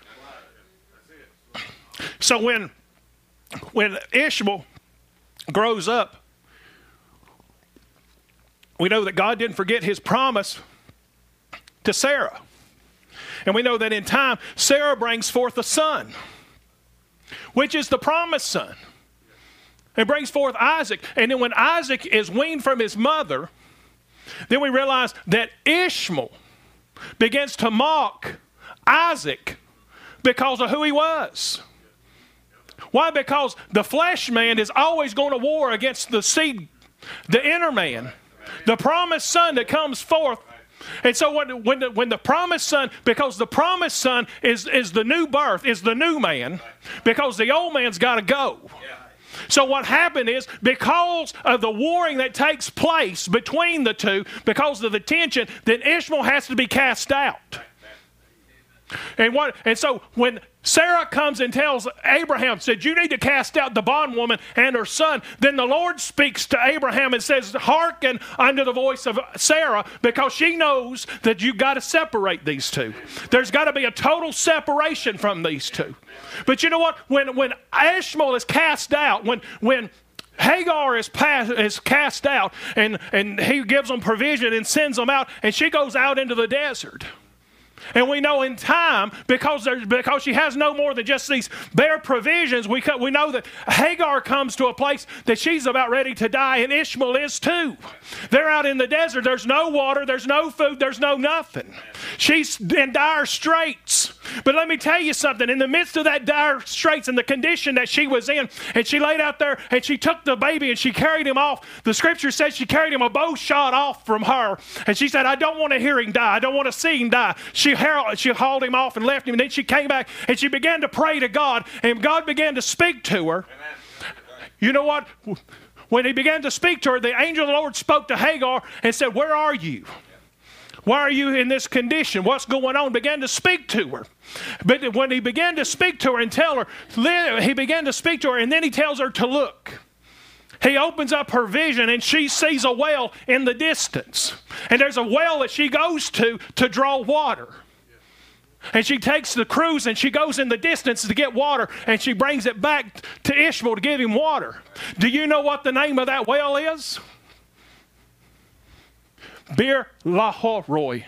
So when when Ishmael grows up, we know that God didn't forget his promise to Sarah. And we know that in time, Sarah brings forth a son, which is the promised son. And brings forth Isaac. And then when Isaac is weaned from his mother, then we realize that Ishmael begins to mock Isaac because of who he was. Why? Because the flesh man is always going to war against the seed, the inner man. The promised son that comes forth. And so when, when, the, when the promised son, because the promised son is, is the new birth, is the new man, because the old man's got to go. So what happened is, because of the warring that takes place between the two, because of the tension, then Ishmael has to be cast out. And what? And so when Sarah comes and tells Abraham, said, you need to cast out the bondwoman and her son. Then the Lord speaks to Abraham and says, hearken unto the voice of Sarah, because she knows that you've got to separate these two. There's got to be a total separation from these two. But you know what? When when Ishmael is cast out, when when Hagar is, passed, is cast out, and, and he gives them provision and sends them out, and she goes out into the desert. And we know in time, because there's, because she has no more than just these bare provisions, we, we know that Hagar comes to a place that she's about ready to die, and Ishmael is too. They're out in the desert. There's no water. There's no food. There's no nothing. She's in dire straits. But let me tell you something. In the midst of that dire straits and the condition that she was in, and she laid out there, and she took the baby, and she carried him off. The scripture says she carried him a bow shot off from her. And she said, I don't want to hear him die. I don't want to see him die. She She hauled him off and left him. And then she came back and she began to pray to God. And God began to speak to her. Amen. You know what? When he began to speak to her, the angel of the Lord spoke to Hagar and said, where are you? Why are you in this condition? What's going on? Began to speak to her. But when he began to speak to her and tell her, he began to speak to her, and then he tells her to look. He opens up her vision, and she sees a well in the distance. And there's a well that she goes to to draw water. And she takes the cruse and she goes in the distance to get water, and she brings it back to Ishmael to give him water. Do you know what the name of that well is? Bir Lahai-roi.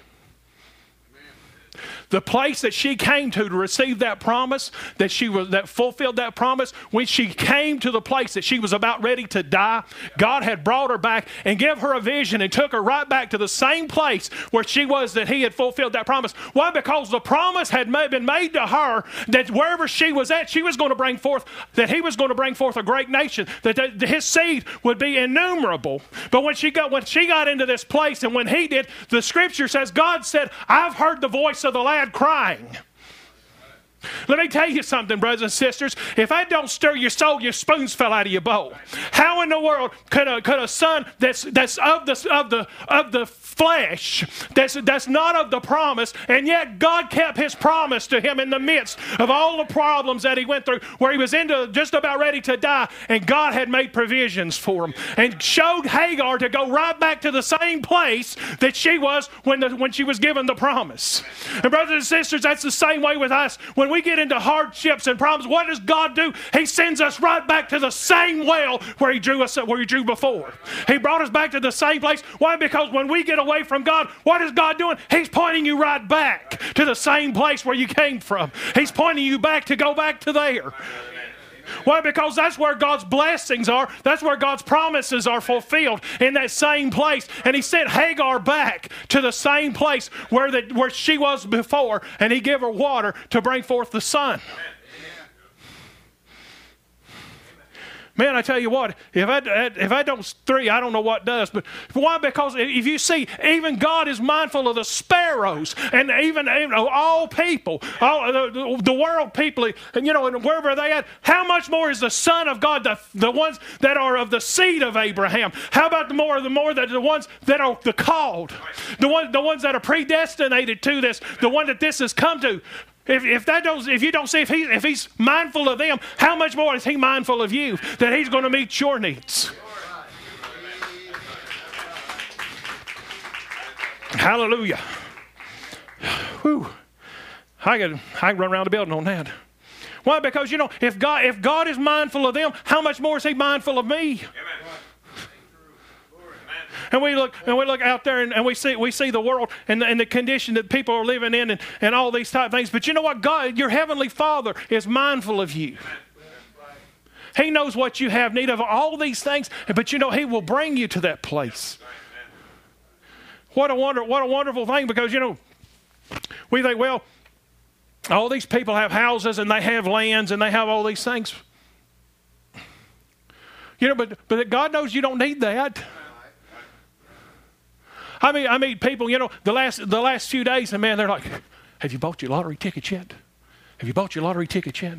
The place that she came to to receive that promise, that she was that fulfilled that promise, when she came to the place that she was about ready to die, God had brought her back and gave her a vision and took her right back to the same place where she was, that he had fulfilled that promise. Why? Because the promise had been made to her that wherever she was at, she was going to bring forth, that he was going to bring forth a great nation, that his seed would be innumerable. But when she got when she got into this place, and when he did, the scripture says, God said, I've heard the voice of the lad crying. Let me tell you something, brothers and sisters. If I don't stir your soul, your spoons fell out of your bowl. How in the world could a, could a son that's that's of the of the of the flesh, that's that's not of the promise, and yet God kept his promise to him in the midst of all the problems that he went through, where he was into just about ready to die, and God had made provisions for him and showed Hagar to go right back to the same place that she was when the, when she was given the promise. And brothers and sisters, that's the same way with us. When we get into hardships and problems, what does God do? He sends us right back to the same well where he drew us, where he drew before. He brought us back to the same place. Why? Because when we get away from God, what is God doing? He's pointing you right back to the same place where you came from. He's pointing you back to go back to there. Why? Because that's where God's blessings are. That's where God's promises are fulfilled, in that same place. And he sent Hagar back to the same place where, the, where she was before, and he gave her water to bring forth the son. Man, I tell you what, if I, if I don't three, I don't know what does. But why? Because if you see, even God is mindful of the sparrows, and even, even all people, all the, the world people, and you know, and wherever they at. How much more is the Son of God, the, the ones that are of the seed of Abraham? How about the more, the more that the ones that are the called, the ones, the ones that are predestinated to this, the one that this has come to? If, if that don't, if you don't see if he if he's mindful of them, how much more is he mindful of you, that he's going to meet your needs? Hallelujah. Whew. I could I could run around the building on that. Why? Because you know, if God if God is mindful of them, how much more is he mindful of me? Amen. And we look and we look out there and, and we see we see the world and the, and the condition that people are living in, and, and all these type of things. But you know what? God, your heavenly Father, is mindful of you. He knows what you have need of, all these things, but you know, he will bring you to that place. What a wonder, what a wonderful thing, because you know, we think, well, all these people have houses and they have lands and they have all these things. You know, but but God knows you don't need that. I mean, I mean, people, you know, the last the last few days, and man, they're like, have you bought your lottery ticket yet? Have you bought your lottery ticket yet?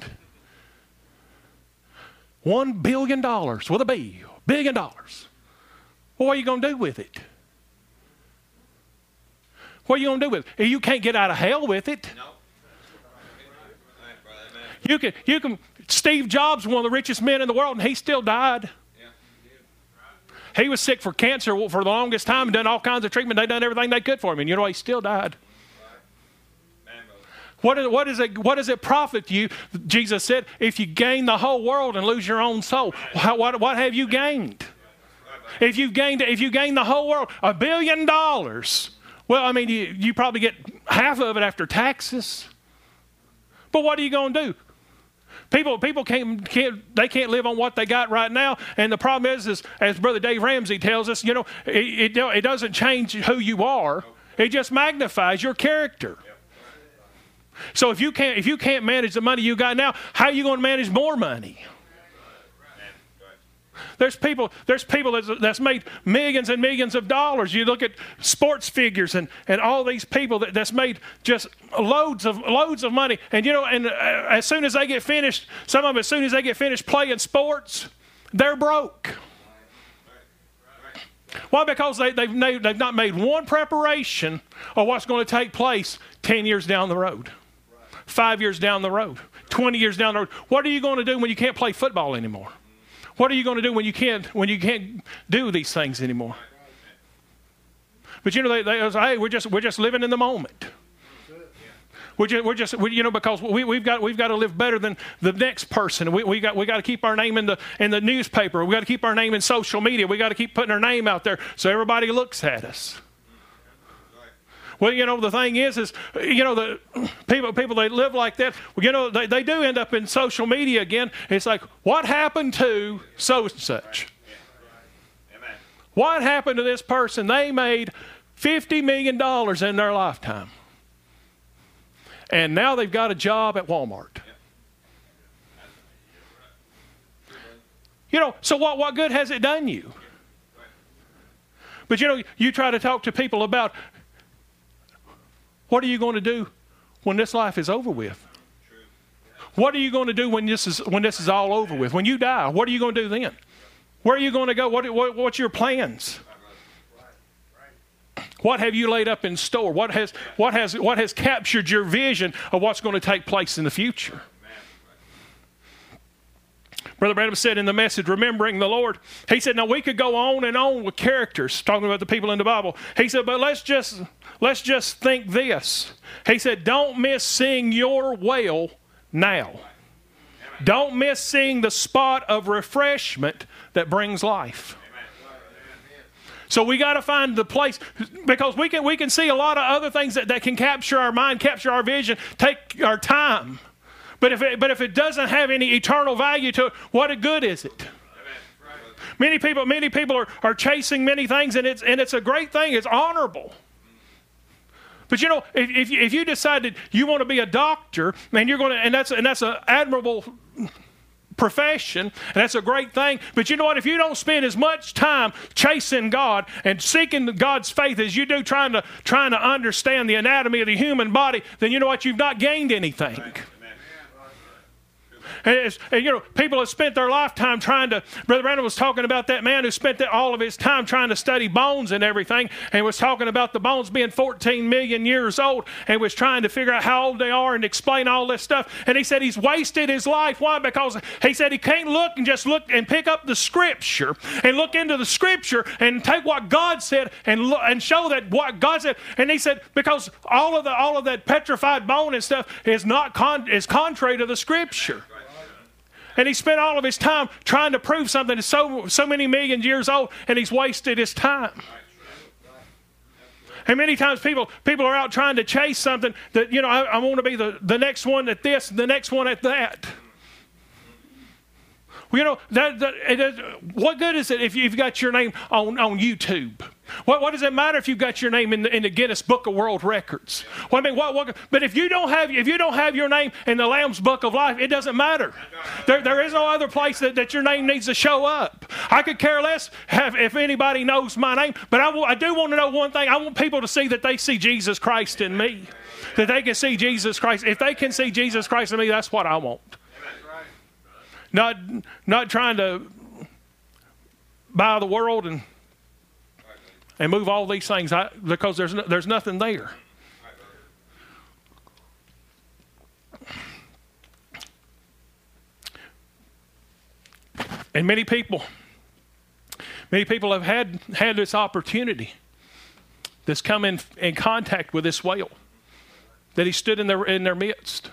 One billion dollars with a B, billion dollars. Well, what are you going to do with it? What are you going to do with it? You can't get out of hell with it. You can, you can, Steve Jobs, one of the richest men in the world, and he still died. He was sick for cancer for the longest time and done all kinds of treatment. They done everything they could for him, and you know he still died. What, is, what, is it, what does it profit you, Jesus said, if you gain the whole world and lose your own soul? How, what, what have you gained? If you've gained, if you gain the whole world, a billion dollars, well, I mean, you, you probably get half of it after taxes. But what are you going to do? People, people can't, can't, they can't live on what they got right now. And the problem is, is as Brother Dave Ramsey tells us, you know, it, it, it doesn't change who you are. It just magnifies your character. So if you can't, if you can't manage the money you got now, how are you going to manage more money? There's people, there's people that's, that's made millions and millions of dollars. You look at sports figures and, and all these people that, that's made just loads of loads of money. And you know, and uh, as soon as they get finished, some of them as soon as they get finished playing sports, they're broke. Why? Because they, they've made, they've not made one preparation of what's going to take place ten years down the road, five years down the road, twenty years down the road. What are you going to do when you can't play football anymore? What are you going to do when you can't when you can't do these things anymore? But you know, they, they say, hey, we're just we're just living in the moment. We're just, we're just we, you know, because we, we've got we've got to live better than the next person. We we got we got to keep our name in the in the newspaper. We got to keep our name in social media. We got to keep putting our name out there so everybody looks at us. Well, you know, the thing is, is, you know, the people, people they live like that, well, you know, they, they do end up in social media again. It's like, what happened to so and such? What happened to this person? They made fifty million dollars in their lifetime. And now they've got a job at Walmart. You know, so what, what good has it done you? But, you know, you try to talk to people about, what are you going to do when this life is over with? What are you going to do when this is when this is all over with? When you die, what are you going to do then? Where are you going to go? What, what what's your plans? What have you laid up in store? What has what has what has captured your vision of what's going to take place in the future? Brother Branham said in the message, Remembering the Lord, he said, now we could go on and on with characters, talking about the people in the Bible. He said, but let's just let's just think this. He said, don't miss seeing your well now. Don't miss seeing the spot of refreshment that brings life. So we got to find the place, because we can we can see a lot of other things that, that can capture our mind, capture our vision, take our time. But if it, but if it doesn't have any eternal value to it, what good is it? Many people, many people are, are chasing many things, and it's and it's a great thing. It's honorable. But you know, if if you, if you decided you want to be a doctor, and you're going to, and that's and that's an admirable profession, and that's a great thing. But you know what? If you don't spend as much time chasing God and seeking God's faith as you do trying to trying to understand the anatomy of the human body, then you know what? You've not gained anything. And, it's, and you know, people have spent their lifetime trying to, Brother Brandon was talking about that man who spent that, all of his time trying to study bones and everything, and was talking about the bones being fourteen million years old, and was trying to figure out how old they are and explain all this stuff. And he said he's wasted his life. Why? Because he said he can't look and just look and pick up the Scripture and look into the Scripture and take what God said and look, and show that what God said. And he said because all of the all of that petrified bone and stuff is not con, is contrary to the Scripture. And he spent all of his time trying to prove something that's so, so many million years old, and he's wasted his time. And many times people people are out trying to chase something that, you know, I, I want to be the, the next one at this, the next one at that. Well, you know, that, that, it is, what good is it if you've got your name on, on YouTube? What, what does it matter if you've got your name in the, in the Guinness Book of World Records? Well, I mean, what, what, but if you don't have if you don't have your name in the Lamb's Book of Life, it doesn't matter. There, there is no other place that, that your name needs to show up. I could care less have, if anybody knows my name, but I, will, I do want to know one thing. I want people to see that they see Jesus Christ in me, that they can see Jesus Christ. If they can see Jesus Christ in me, that's what I want. Not, not trying to buy the world and and move all these things I, because there's no, there's nothing there. And many people, many people have had, had this opportunity that's come in, in contact with this whale, that he stood in their, in their midst.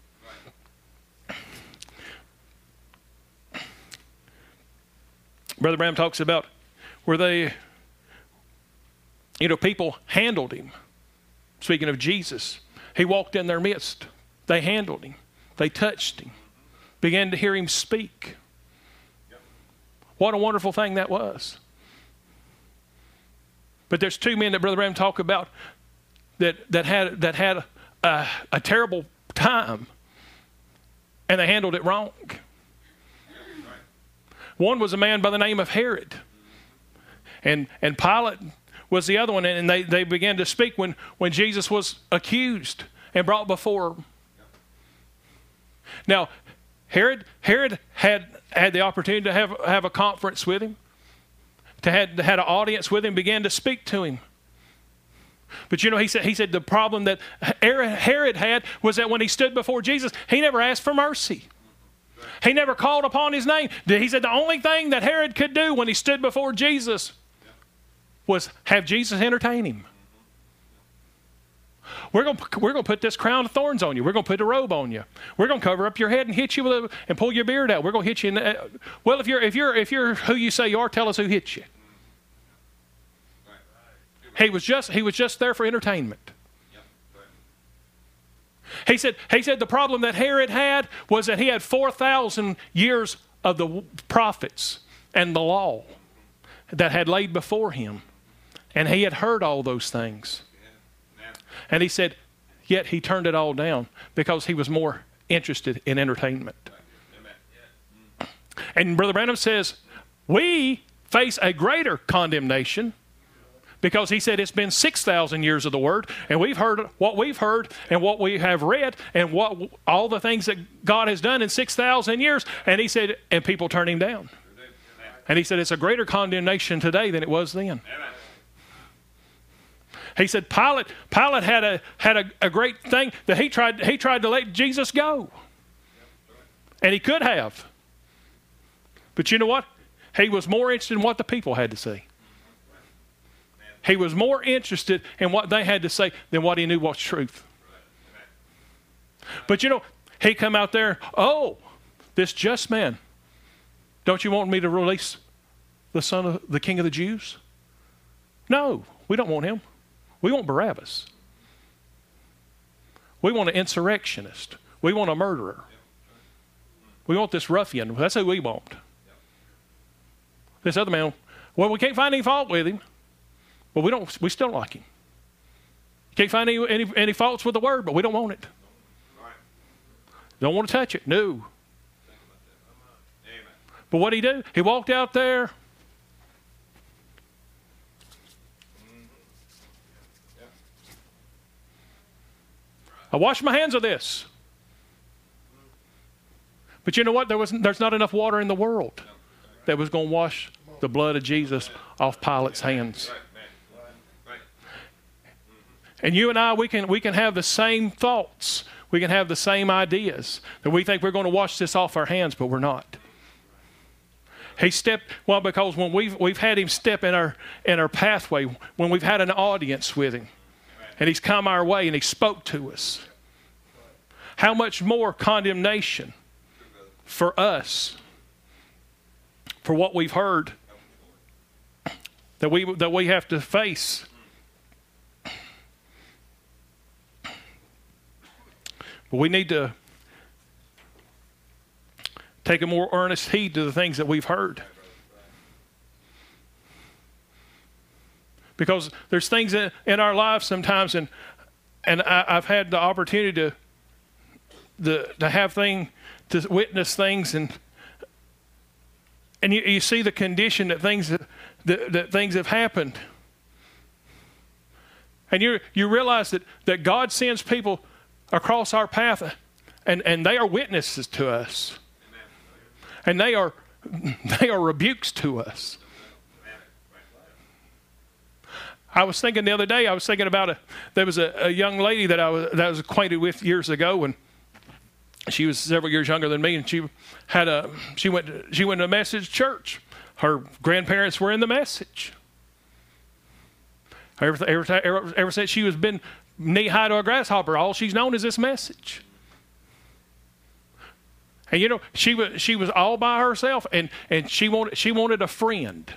Brother Branham talks about where they, you know, people handled him. Speaking of Jesus, he walked in their midst. They handled him. They touched him. Began to hear him speak. What a wonderful thing that was. But there's two men that Brother Branham talked about that, that had, that had a, a terrible time, and they handled it wrong. One was a man by the name of Herod. And, and Pilate was the other one, and they, they began to speak when, when Jesus was accused and brought before them. Now, Herod, Herod had, had the opportunity to have, have a conference with him, to had, had an audience with him, began to speak to him. But you know, he said, he said the problem that Herod had was that when he stood before Jesus, he never asked for mercy. He never called upon his name. He said the only thing that Herod could do when he stood before Jesus was have Jesus entertain him. We're going we're going to put this crown of thorns on you. We're going to put a robe on you. We're going to cover up your head and hit you with a, and pull your beard out. We're going to hit you in the, well, if you're if you're if you're who you say you are, tell us who hit you. He was just he was just there for entertainment. He said he said the problem that Herod had was that he had four thousand years of the prophets and the law that had laid before him, and he had heard all those things. And he said, yet he turned it all down because he was more interested in entertainment. And Brother Branham says, we face a greater condemnation because he said it's been six thousand years of the Word, and we've heard what we've heard and what we have read and what all the things that God has done in six thousand years. And he said, and people turn him down. And he said it's a greater condemnation today than it was then. He said Pilate, Pilate had a had a, a great thing that he tried he tried to let Jesus go. And he could have. But you know what? He was more interested in what the people had to say. He was more interested in what they had to say than what he knew was truth. But you know, he come out there, oh, this just man. Don't you want me to release the son of the king of the Jews? No, we don't want him. We want Barabbas. We want an insurrectionist. We want a murderer. We want this ruffian. That's who we want. This other man, well, we can't find any fault with him. But we don't. We still like him. Can't find any, any, any faults with the word, but we don't want it. Don't want to touch it. No. But what did he do? He walked out there. I washed my hands of this. But you know what? There was, there's not enough water in the world that was going to wash the blood of Jesus off Pilate's hands. And you and I, we can, we can have the same thoughts. We can have the same ideas. That we think we're going to wash this off our hands, but we're not. He stepped, well, because when we've, we've had him step in our, in our pathway, when we've had an audience with him, and he's come our way and he spoke to us. How much more condemnation for us, for what we've heard, that we, that we have to face. But we need to take a more earnest heed to the things that we've heard. Because there's things in, in our lives sometimes, and and I, I've had the opportunity to the to have thing to witness things, and and you, you see the condition that things that, that things have happened, and you you realize that that God sends people across our path, and and they are witnesses to us, and they are they are rebukes to us. I was thinking the other day, I was thinking about a, there was a, a young lady that I was, that I was acquainted with years ago, and She was several years younger than me, and she had a she went to, she went to a Message church. Her grandparents were in the Message. Ever, ever, ever, ever since she was been knee high to a grasshopper, all she's known is this Message. And you know, she was she was all by herself, and, and she wanted she wanted a friend.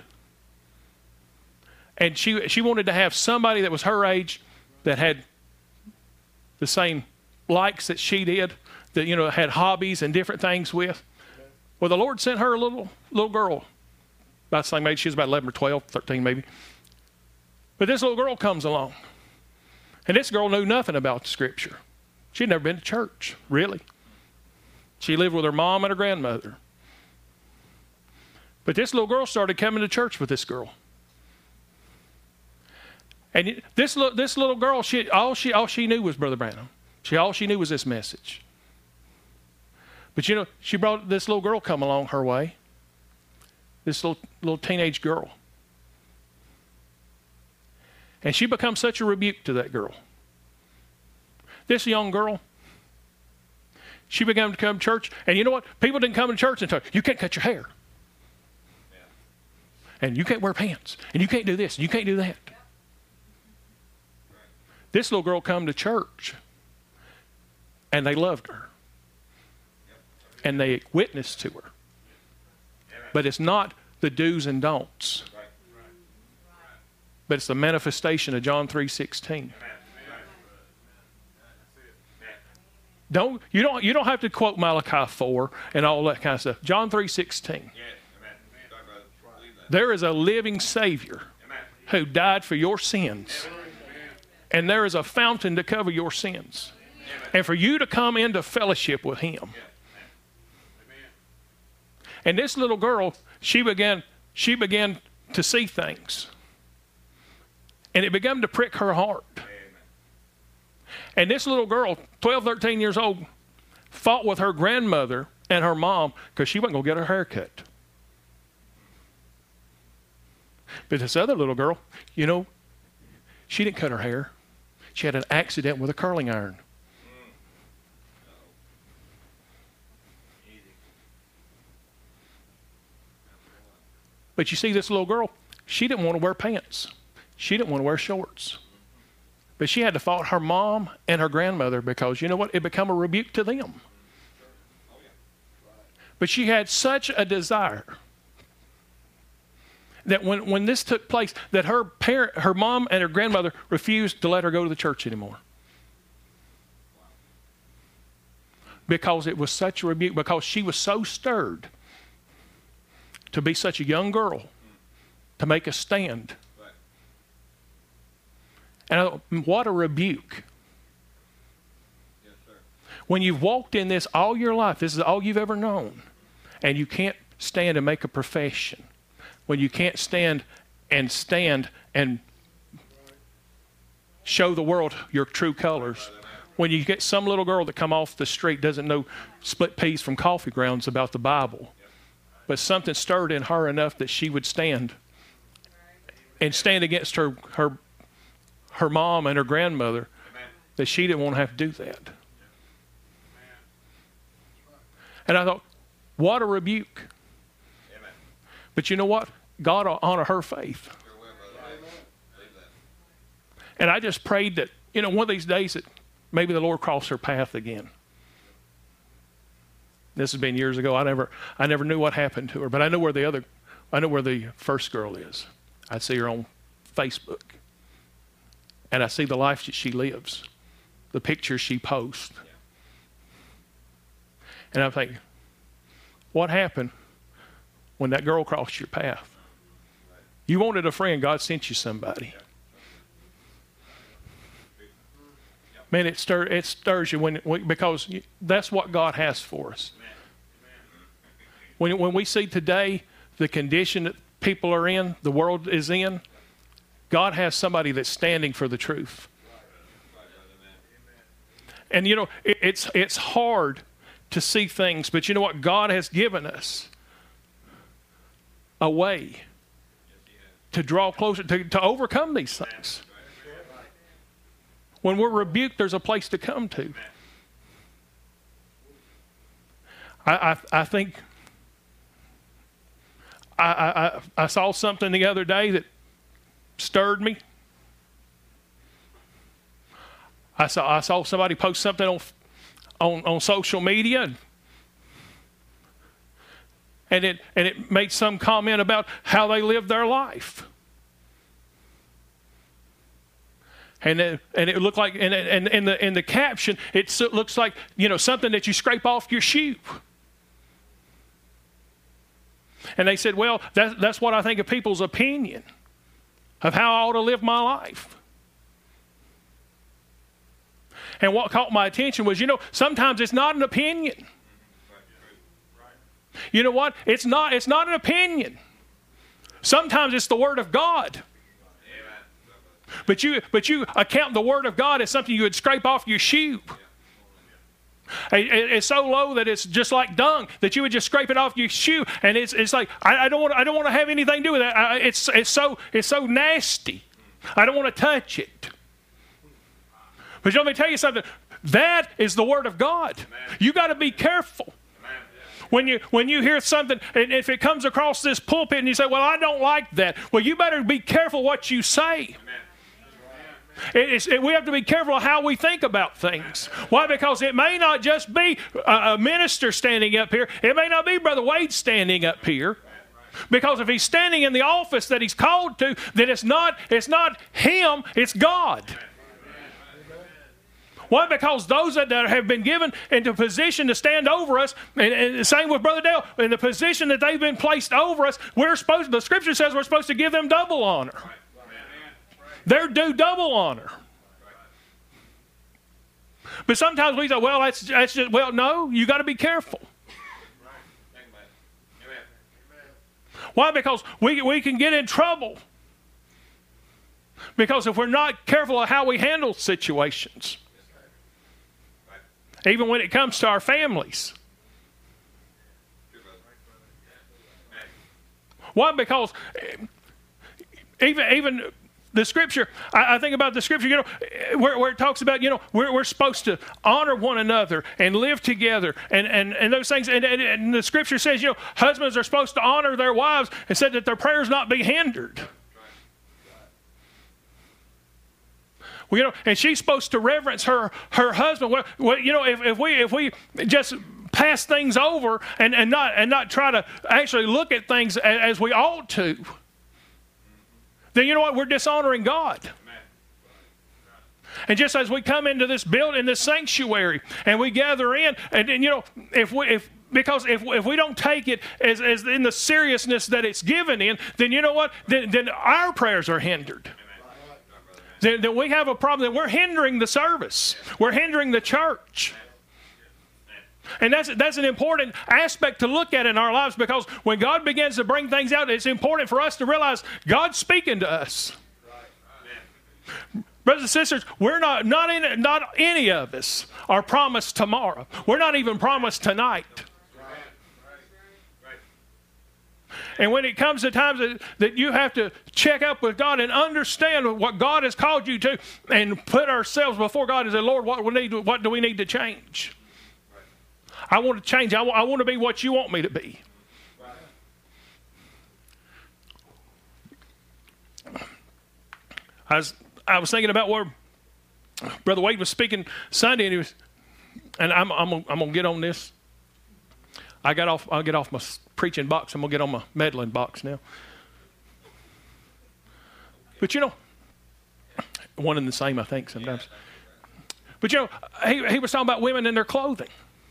And she she wanted to have somebody that was her age that had the same likes that she did, that, you know, had hobbies and different things with. Well, the Lord sent her a little little girl, about the same age. She was about eleven or twelve, thirteen maybe. But this little girl comes along. And this girl knew nothing about the Scripture. She'd never been to church, really. She lived with her mom and her grandmother. But this little girl started coming to church with this girl. And this little, this little girl, she, all, she, all she knew was Brother Branham. She, all she knew was this message. But you know, she brought this little girl come along her way. This little, little teenage girl. And she becomes such a rebuke to that girl. This young girl, she began to come to church. And you know what? People didn't come to church and tell her, you can't cut your hair. Yeah. And you can't wear pants. And you can't do this. And you can't do that. Yeah. This little girl come to church. And they loved her. Yep. And they witnessed to her. Yeah. But it's not the do's and don'ts. Right. But it's the manifestation of John three sixteen. Don't you don't you don't have to quote Malachi four and all that kind of stuff. John three sixteen. There is a living Savior who died for your sins, and there is a fountain to cover your sins, and for you to come into fellowship with Him. And this little girl, she began she began to see things. And it began to prick her heart. And this little girl, twelve, thirteen years old, fought with her grandmother and her mom because she wasn't going to get her hair cut. But this other little girl, you know, she didn't cut her hair. She had an accident with a curling iron. But you see, this little girl, she didn't want to wear pants. She didn't want to wear shorts. But she had to fight her mom and her grandmother because, you know what? It became a rebuke to them. But she had such a desire that when, when this took place, that her parent, her mom and her grandmother refused to let her go to the church anymore. Because it was such a rebuke, because she was so stirred to be such a young girl, to make a stand. And I thought, what a rebuke. Yes, sir. When you've walked in this all your life, this is all you've ever known, and you can't stand and make a profession. When you can't stand and stand and show the world your true colors. When you get some little girl that come off the street doesn't know split peas from coffee grounds about the Bible, but something stirred in her enough that she would stand and stand against her her her mom and her grandmother, Amen. That she didn't want to have to do that. Amen. And I thought, what a rebuke. Amen. But you know what? God will honor her faith. And I just prayed that, you know, one of these days that maybe the Lord crossed her path again. This has been years ago. I never I never knew what happened to her, but I know where the other I know where the first girl is. I see her on Facebook. And I see the life that she lives, the pictures she posts. And I'm thinking, what happened when that girl crossed your path? You wanted a friend, God sent you somebody. Man, it, stir, it stirs you when, because that's what God has for us. When, when we see today the condition that people are in, the world is in, God has somebody that's standing for the truth. And you know, it, it's it's hard to see things, but you know what? God has given us a way to draw closer, to, to overcome these things. When we're rebuked, there's a place to come to. I, I, I think I, I, I saw something the other day that stirred me. I saw I saw somebody post something on on, on social media, and it and it made some comment about how they lived their life. And it, and it looked like, and and in the in the caption, it looks like, you know, something that you scrape off your shoe. And they said, well, that, that's what I think of people's opinion of how I ought to live my life. And what caught my attention was, you know, sometimes it's not an opinion. You know what? It's not. It's not an opinion. Sometimes it's the Word of God. But you, but you account the Word of God as something you would scrape off your shoe. It's so low that it's just like dung, that you would just scrape it off your shoe, and it's it's like I, I don't want I don't want to have anything to do with that. I, it's it's so it's so nasty. I don't want to touch it. But let me tell you something. That is the Word of God. Amen. You got to be careful. Amen. When you when you hear something, and if it comes across this pulpit and you say, well, I don't like that. Well, you better be careful what you say. Amen. It's, it, we have to be careful of how we think about things. Why? Because it may not just be a, a minister standing up here. It may not be Brother Wade standing up here. Because if he's standing in the office that he's called to, then it's not, it's not him, it's God. Why? Because those that have been given into position to stand over us, and, and the same with Brother Dale, in the position that they've been placed over us, we're supposed, the Scripture says we're supposed to give them double honor. They're due double honor. But sometimes we say, well, that's, that's just, well, no, you got to be careful. Why? Because we, we can get in trouble. Because if we're not careful of how we handle situations, even when it comes to our families. Why? Because even even the Scripture, I, I think about the Scripture, you know, where, where it talks about, you know, we're, we're supposed to honor one another and live together and, and, and those things. And, and, and the Scripture says, you know, husbands are supposed to honor their wives and said that their prayers not be hindered. Well, you know, and she's supposed to reverence her her husband. Well, well you know, if, if we if we just pass things over and, and not and not try to actually look at things as, as we ought to, then you know what? We're dishonoring God. And just as we come into this building, this sanctuary, and we gather in, and, and you know, if we if because if if we don't take it as, as in the seriousness that it's given in, then you know what? Then then our prayers are hindered. Then, then we have a problem. That we're hindering the service. We're hindering the church. And that's that's an important aspect to look at in our lives, because when God begins to bring things out, it's important for us to realize God's speaking to us. Right. Brothers and sisters, we're not not in, not any of us are promised tomorrow. We're not even promised tonight. And when it comes to times that, that you have to check up with God and understand what God has called you to, and put ourselves before God and say, Lord, what we need, what do we need to change? I want to change. I, w- I want to be what you want me to be. I was I was thinking about where Brother Wade was speaking Sunday, and he was, and I'm I'm I'm gonna get on this. I got off. I'll get off my preaching box. I'm gonna get on my meddling box now. But you know, one and the same, I think sometimes. But you know, he he was talking about women and their clothing.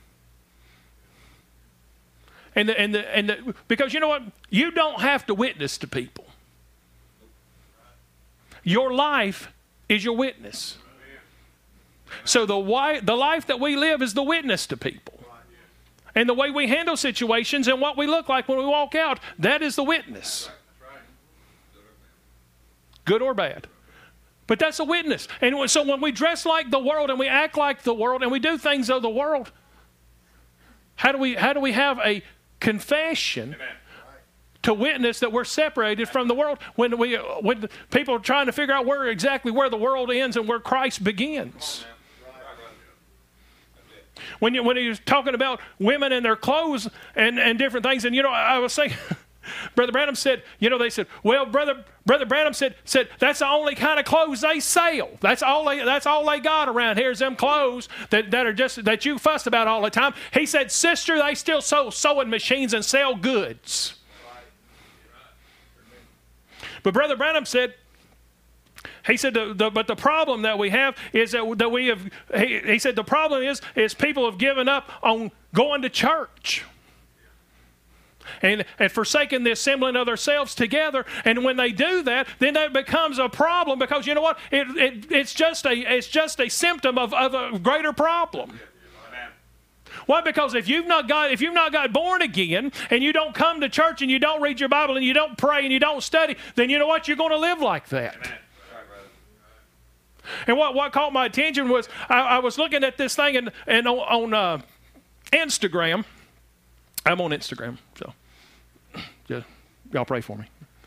And the, and the, and the, because you know what? You don't have to witness to people. Your life is your witness. So the wi- the life that we live is the witness to people. And the way we handle situations and what we look like when we walk out, that is the witness. Good or bad. But that's a witness. And so when we dress like the world and we act like the world and we do things of the world, how do we how do we have a confession Amen. To witness that we're separated from the world when we when people are trying to figure out where exactly where the world ends and where Christ begins? when you, when he was talking about women and their clothes and, and different things. And, you know, I, I was saying, Brother Branham said, you know, they said, well, Brother Brother Branham said, said that's the only kind of clothes they sell. That's all they that's all they got around here is them clothes that, that are just that you fuss about all the time. He said, sister, they still sew sewing machines and sell goods. But Brother Branham said, he said, the, the, but the problem that we have is that, that we have, he, he said, the problem is, is people have given up on going to church. And, and forsaking the assembling of themselves together. And when they do that, then that becomes a problem because you know what? It, it, it's, just a, it's just a symptom of, of a greater problem. Why? Because if you've not got if you've not got born again and you don't come to church and you don't read your Bible and you don't pray and you don't study, then you know what? You're going to live like that. Amen. And what, what caught my attention was I, I was looking at this thing and, and on, on uh, Instagram. I'm on Instagram, so yeah, y'all pray for me.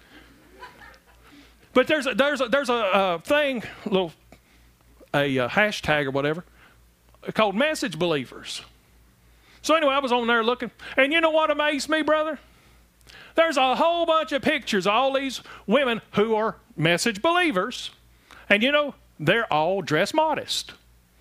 But there's a, there's a, there's a, a thing, little a, a hashtag or whatever, called Message Believers. So anyway, I was on there looking, and you know what amazed me, brother? There's a whole bunch of pictures of all these women who are message believers, and you know, they're all dressed modest.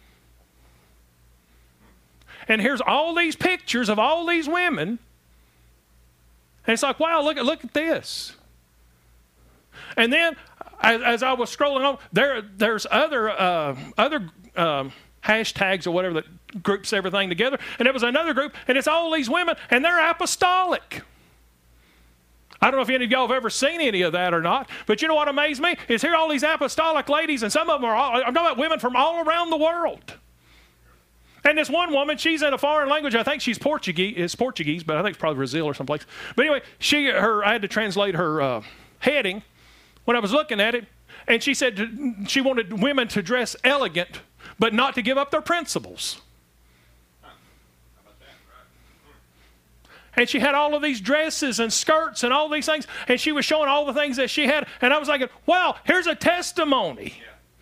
And here's all these pictures of all these women, and it's like, wow, look at look at this. And then, as, as I was scrolling on, there there's other uh, other um, hashtags or whatever that groups everything together, and there was another group, and it's all these women, and they're apostolic. I don't know if any of y'all have ever seen any of that or not, but you know what amazed me? Is here all these apostolic ladies, and some of them are, all, I'm talking about women from all around the world. And this one woman, she's in a foreign language. I think she's Portuguese, is Portuguese, but I think it's probably Brazil or someplace. But anyway, she, her, I had to translate her uh, heading when I was looking at it, and she said she wanted women to dress elegant, but not to give up their principles. And she had all of these dresses and skirts and all these things, and she was showing all the things that she had. And I was like, wow, here's a testimony.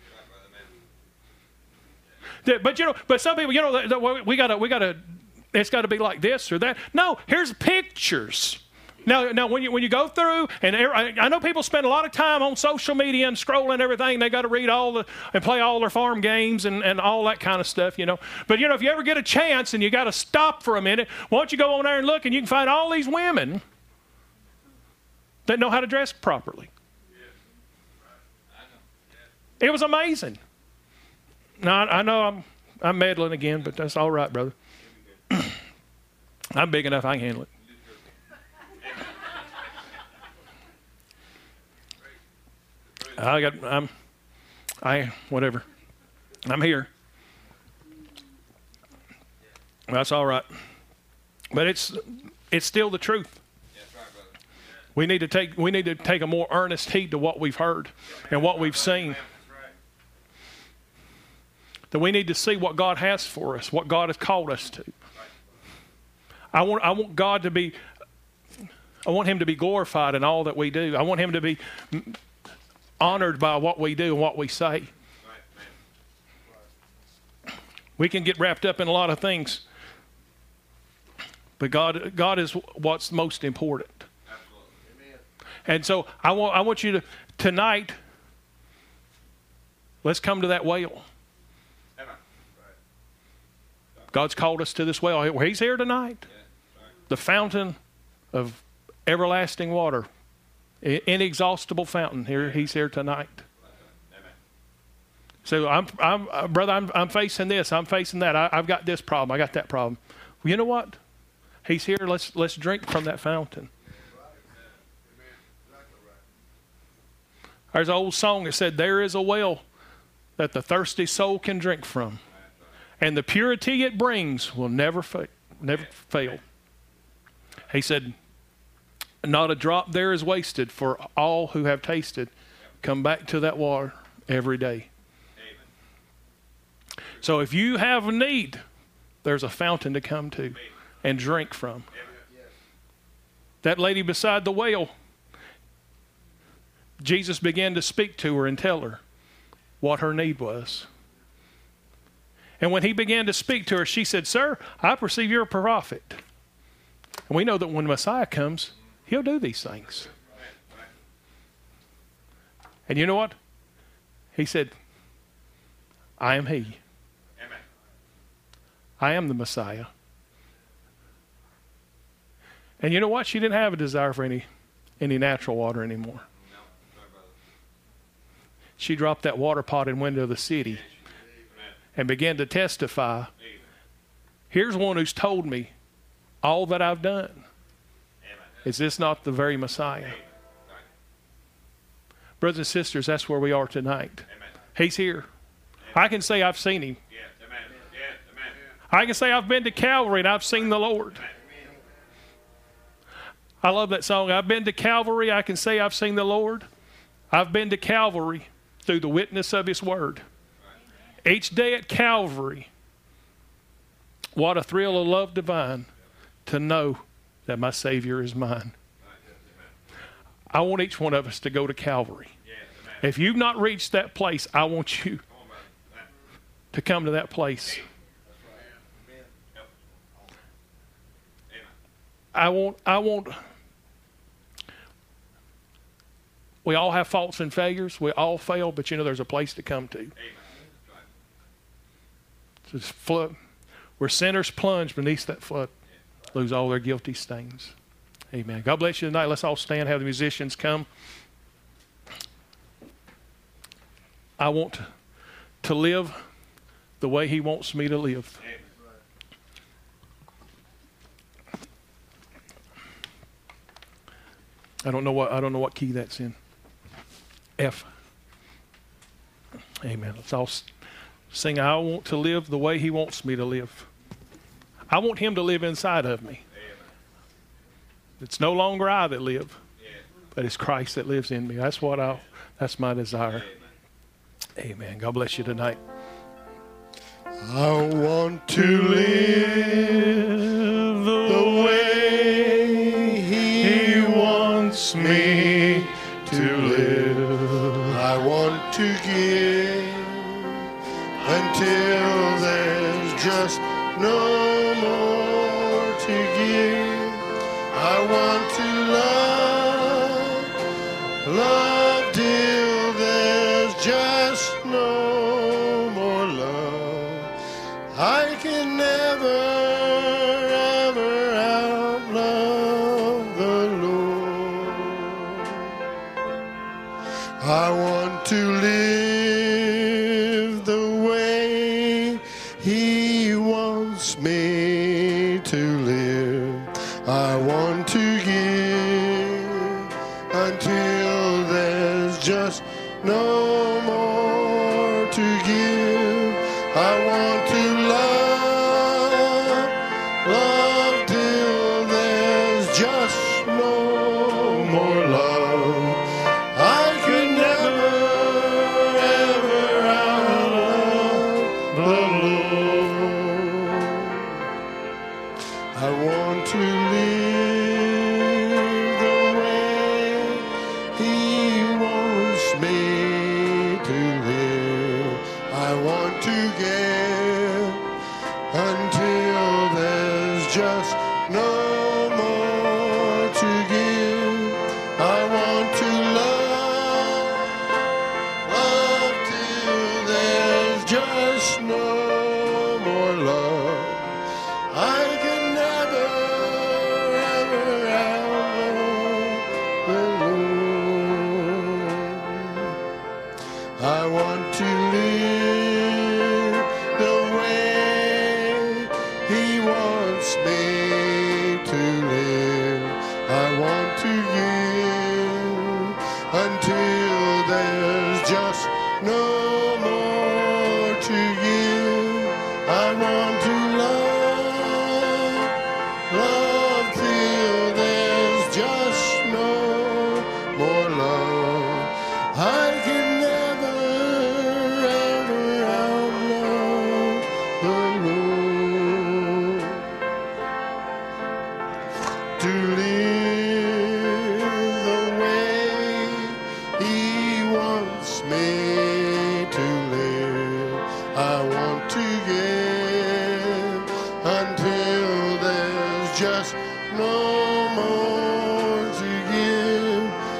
That, but you know, but some people, you know, that, that we gotta, we gotta, it's got to be like this or that. No, here's pictures. Now, now, when you when you go through, and I know people spend a lot of time on social media and scrolling everything. They got to read all the and play all their farm games and, and all that kind of stuff, you know. But you know, if you ever get a chance and you got to stop for a minute, why don't you go on there and look, and you can find all these women that know how to dress properly. It was amazing. Now I know I'm I'm meddling again, but that's all right, brother. I'm big enough; I can handle it. I got, I'm, I, whatever. I'm here. That's all right. But it's, it's still the truth. We need to take, we need to take a more earnest heed to what we've heard and what we've seen. That we need to see what God has for us, what God has called us to. I want, I want God to be, I want Him to be glorified in all that we do. I want Him to be honored by what we do and what we say. We can get wrapped up in a lot of things, but God, God is what's most important. And so I want, I want you to tonight. Let's come to that well. God's called us to this well. He's here tonight. The fountain of everlasting water. Inexhaustible fountain. Here, He's here tonight. So I'm, I'm, uh, brother, I'm, I'm facing this. I'm facing that. I, I've got this problem. I got that problem. Well, you know what? He's here. Let's let's drink from that fountain. There's an old song that said, "There is a well that the thirsty soul can drink from, and the purity it brings will never fa- never fail." He said, "Not a drop there is wasted, for all who have tasted come back to that water every day." Amen. So if you have a need, there's a fountain to come to and drink from. Amen. That lady beside the well, Jesus began to speak to her and tell her what her need was. And when he began to speak to her, she said, "Sir, I perceive you're a prophet." And we know that when Messiah comes, he'll do these things. And you know what? He said, "I am he. I am the Messiah." And you know what? She didn't have a desire for any, any natural water anymore. She dropped that water pot and went into the city and began to testify. Here's one who's told me all that I've done. Is this not the very Messiah? Brothers and sisters, that's where we are tonight. He's here. I can say I've seen him. I can say I've been to Calvary and I've seen the Lord. I love that song. I've been to Calvary. I can say I've seen the Lord. I've been to Calvary through the witness of his word. Each day at Calvary, what a thrill of love divine to know that my Savior is mine. I want each one of us to go to Calvary. If you've not reached that place, I want you to come to that place. I want, I want, we all have faults and failures. We all fail, but you know there's a place to come to. It's flood, where sinners plunge beneath that flood, lose all their guilty stains. Amen. God bless you tonight. Let's all stand, have the musicians come. I want to, to live the way he wants me to live. I don't know what I don't know what key that's in. F. Amen. Let's all sing. I want to live the way he wants me to live. I want him to live inside of me. It's no longer I that live, but it's Christ that lives in me. That's what I. That's my desire. Amen. God bless you tonight. I want to live the way he wants me to live. I want to give until there's just no more to give. I want to love, love till there's just no more love. I can never, ever outlove the Lord. I want to live the way he wants me to live. I want to give until there's just no more to give. I want to love, love till there's just no more love. I can never, ever outlove the Lord. I want to live the way he wants me to live. I want to give until there's just no more to give. I want to love, love till there's just no more love. I can never, ever outlove the Lord. I want to live the way he wants me to live. I want to give until there's just no more to give. I want to love, love till there's just no more love. I can never,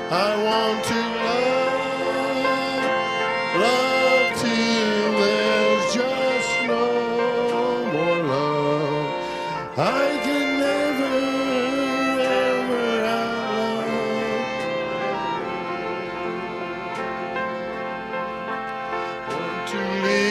I want to love, love till there's just no more love. I can never, ever outlove. Want to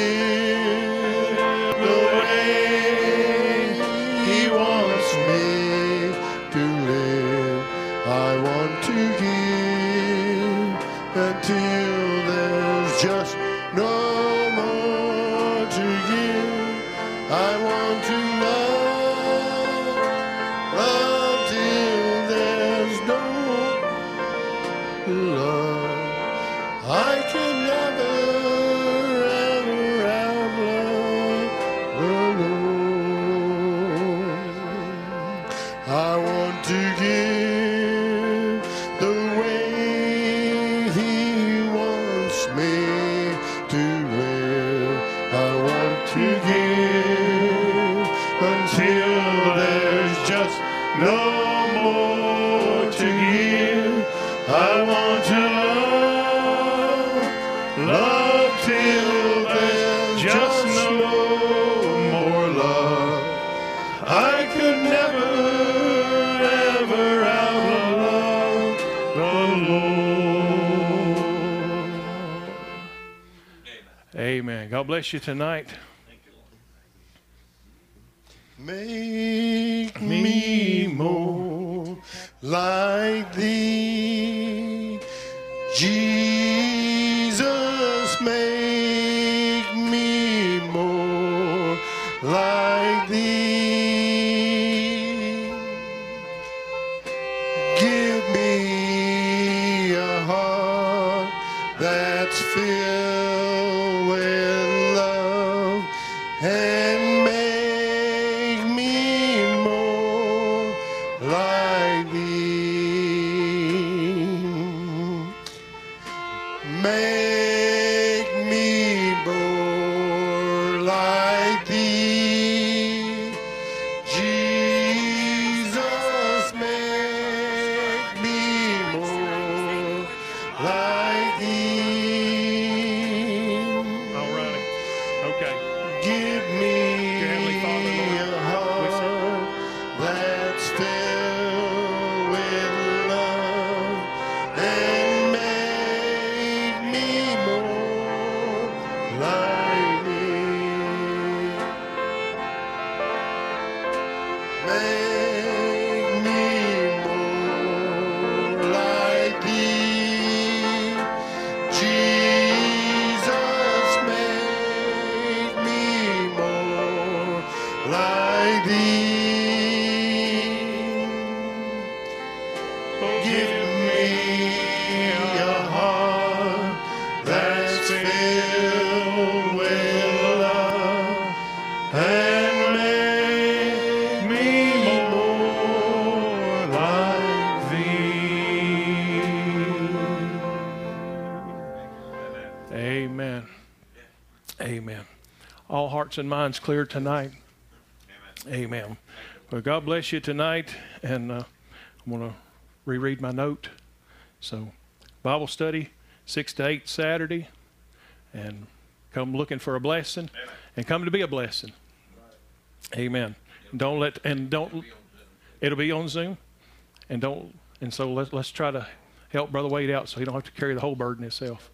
live the way He wants me to live. I want to give until there's just no more to give. I want to love, love till there's no love. I can never, ever outlove the Lord. I want to give the way He wants me to live. I want to give until there's just no more to give. I want to love, love till there's just no more love. I could never, ever outlove the Lord. Amen. God bless you tonight. Make me more like Thee, Jesus. Make me more like Thee. Give me a heart that's filled with love, and make me more like Thee. Make me more like Thee, Jesus. Make me more like Thee. All righty. Okay. Give me Dear Heavenly Father, a Lord, we say- heart that's filled with love, and make me more like Thee. Make me more like Thee, Jesus. Make me more like Thee. Give me a heart that's filled with love, and make me more like Thee. Amen. Amen. All hearts and minds clear tonight. Amen. Well, God bless you tonight, and uh, I'm going to reread my note. So, Bible study, six to eight Saturday, and come looking for a blessing, and come to be a blessing. Amen. Don't let and don't. It'll be on Zoom, and don't. And so let's let's try to help Brother Wade out, so he don't have to carry the whole burden himself.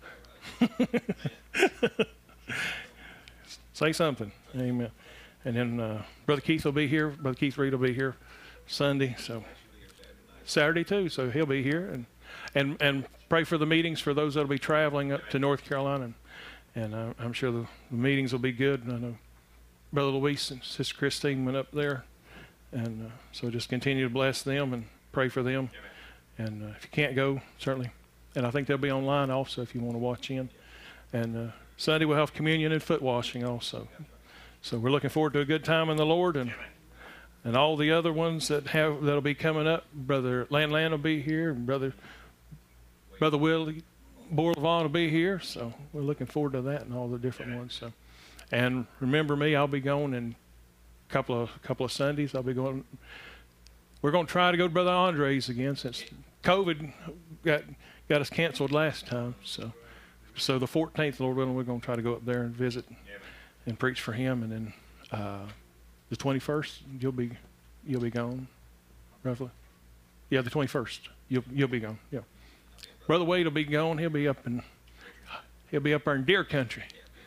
Say something. Amen. And then uh, Brother Keith will be here. Brother Keith Reed will be here Sunday. So Saturday too. So he'll be here. And and and pray for the meetings for those that will be traveling up to North Carolina. And, and uh, I'm sure the, the meetings will be good. And I know Brother Luis and Sister Christine went up there. And uh, so just continue to bless them and pray for them. And uh, if you can't go, certainly. And I think they'll be online also if you want to watch in. And uh, Sunday we'll have communion and foot washing also. So we're looking forward to a good time in the Lord, and and all the other ones that have that'll be coming up. Brother Lan Lan will be here, and brother Brother Willie Borlevon will be here. So we're looking forward to that and all the different ones. So, and remember me, I'll be going in a couple of couple of Sundays. I'll be going. We're going to try to go to Brother Andre's again since COVID got got us canceled last time. So, so the fourteenth, Lord willing, we're going to try to go up there and visit and preach for him. And then uh, the twenty-first, you'll be you'll be gone, roughly. Yeah, the twenty-first, you'll you'll be gone. Yeah, Brother Wade will be gone. He'll be up in he'll be up there in deer country.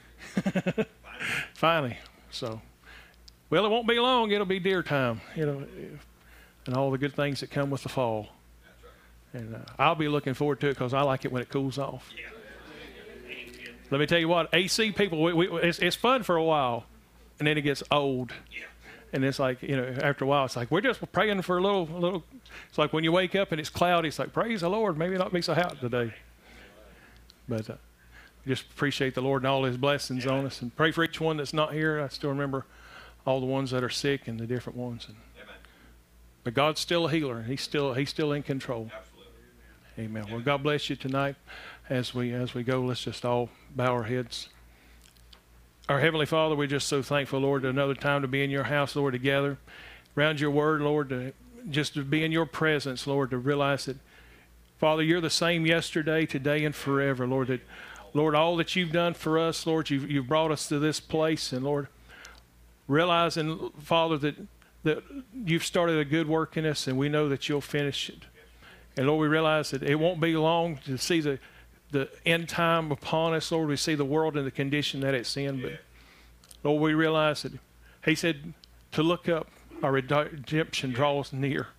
Finally, so well, it won't be long. It'll be deer time. You know, and all the good things that come with the fall. And uh, I'll be looking forward to it because I like it when it cools off. Let me tell you what, A C people, we, we, it's, it's fun for a while, and then it gets old. And it's like, you know, after a while, it's like, we're just praying for a little, a little. It's like when you wake up and it's cloudy, it's like, praise the Lord, maybe not be so hot today. But uh, we just appreciate the Lord and all his blessings on us, and pray for each one that's not here. I still remember all the ones that are sick and the different ones. And, but God's still a healer. He's still, he's still in control. Amen. Well, God bless you tonight. As we as we go, let's just all bow our heads. Our Heavenly Father, we're just so thankful, Lord, to another time to be in your house, Lord, together, around your word, Lord, to just to be in your presence, Lord, to realize that, Father, you're the same yesterday, today, and forever, Lord. That, Lord, all that you've done for us, Lord, you've, you've brought us to this place, and Lord, realizing, Father, that that you've started a good work in us, and we know that you'll finish it. And Lord, we realize that it won't be long to see the, the end time upon us, Lord. We see the world in the condition that it's in. But Lord, we realize that he said to look up, our redemption draws near.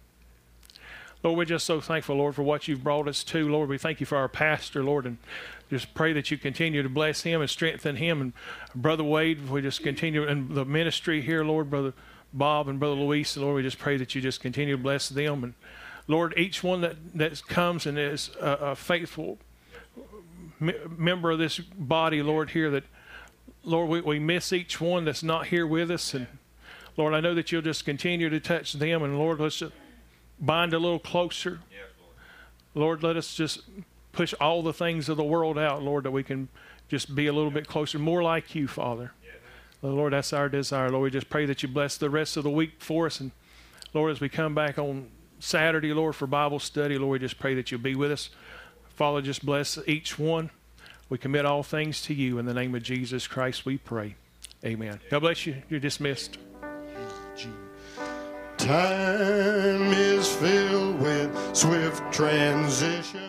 Lord, we're just so thankful, Lord, for what you've brought us to. Lord, we thank you for our pastor, Lord, and just pray that you continue to bless him and strengthen him. And Brother Wade, we just continue in the ministry here, Lord, Brother Bob and Brother Luis. Lord, we just pray that you just continue to bless them. And Lord, each one that, that comes and is a, a faithful me- member of this body, Lord, here, that, Lord, we, we miss each one that's not here with us. And Lord, I know that you'll just continue to touch them. And Lord, let's just bind a little closer. Yes, Lord. Lord, let us just push all the things of the world out, Lord, that we can just be a little bit closer, more like you, Father. Yes. Lord, that's our desire. Lord, we just pray that you bless the rest of the week for us. And Lord, as we come back on Saturday, Lord, for Bible study, Lord, we just pray that you'll be with us. Father, just bless each one. We commit all things to you. In the name of Jesus Christ, we pray. Amen. God bless you. You're dismissed. Time is filled with swift transition.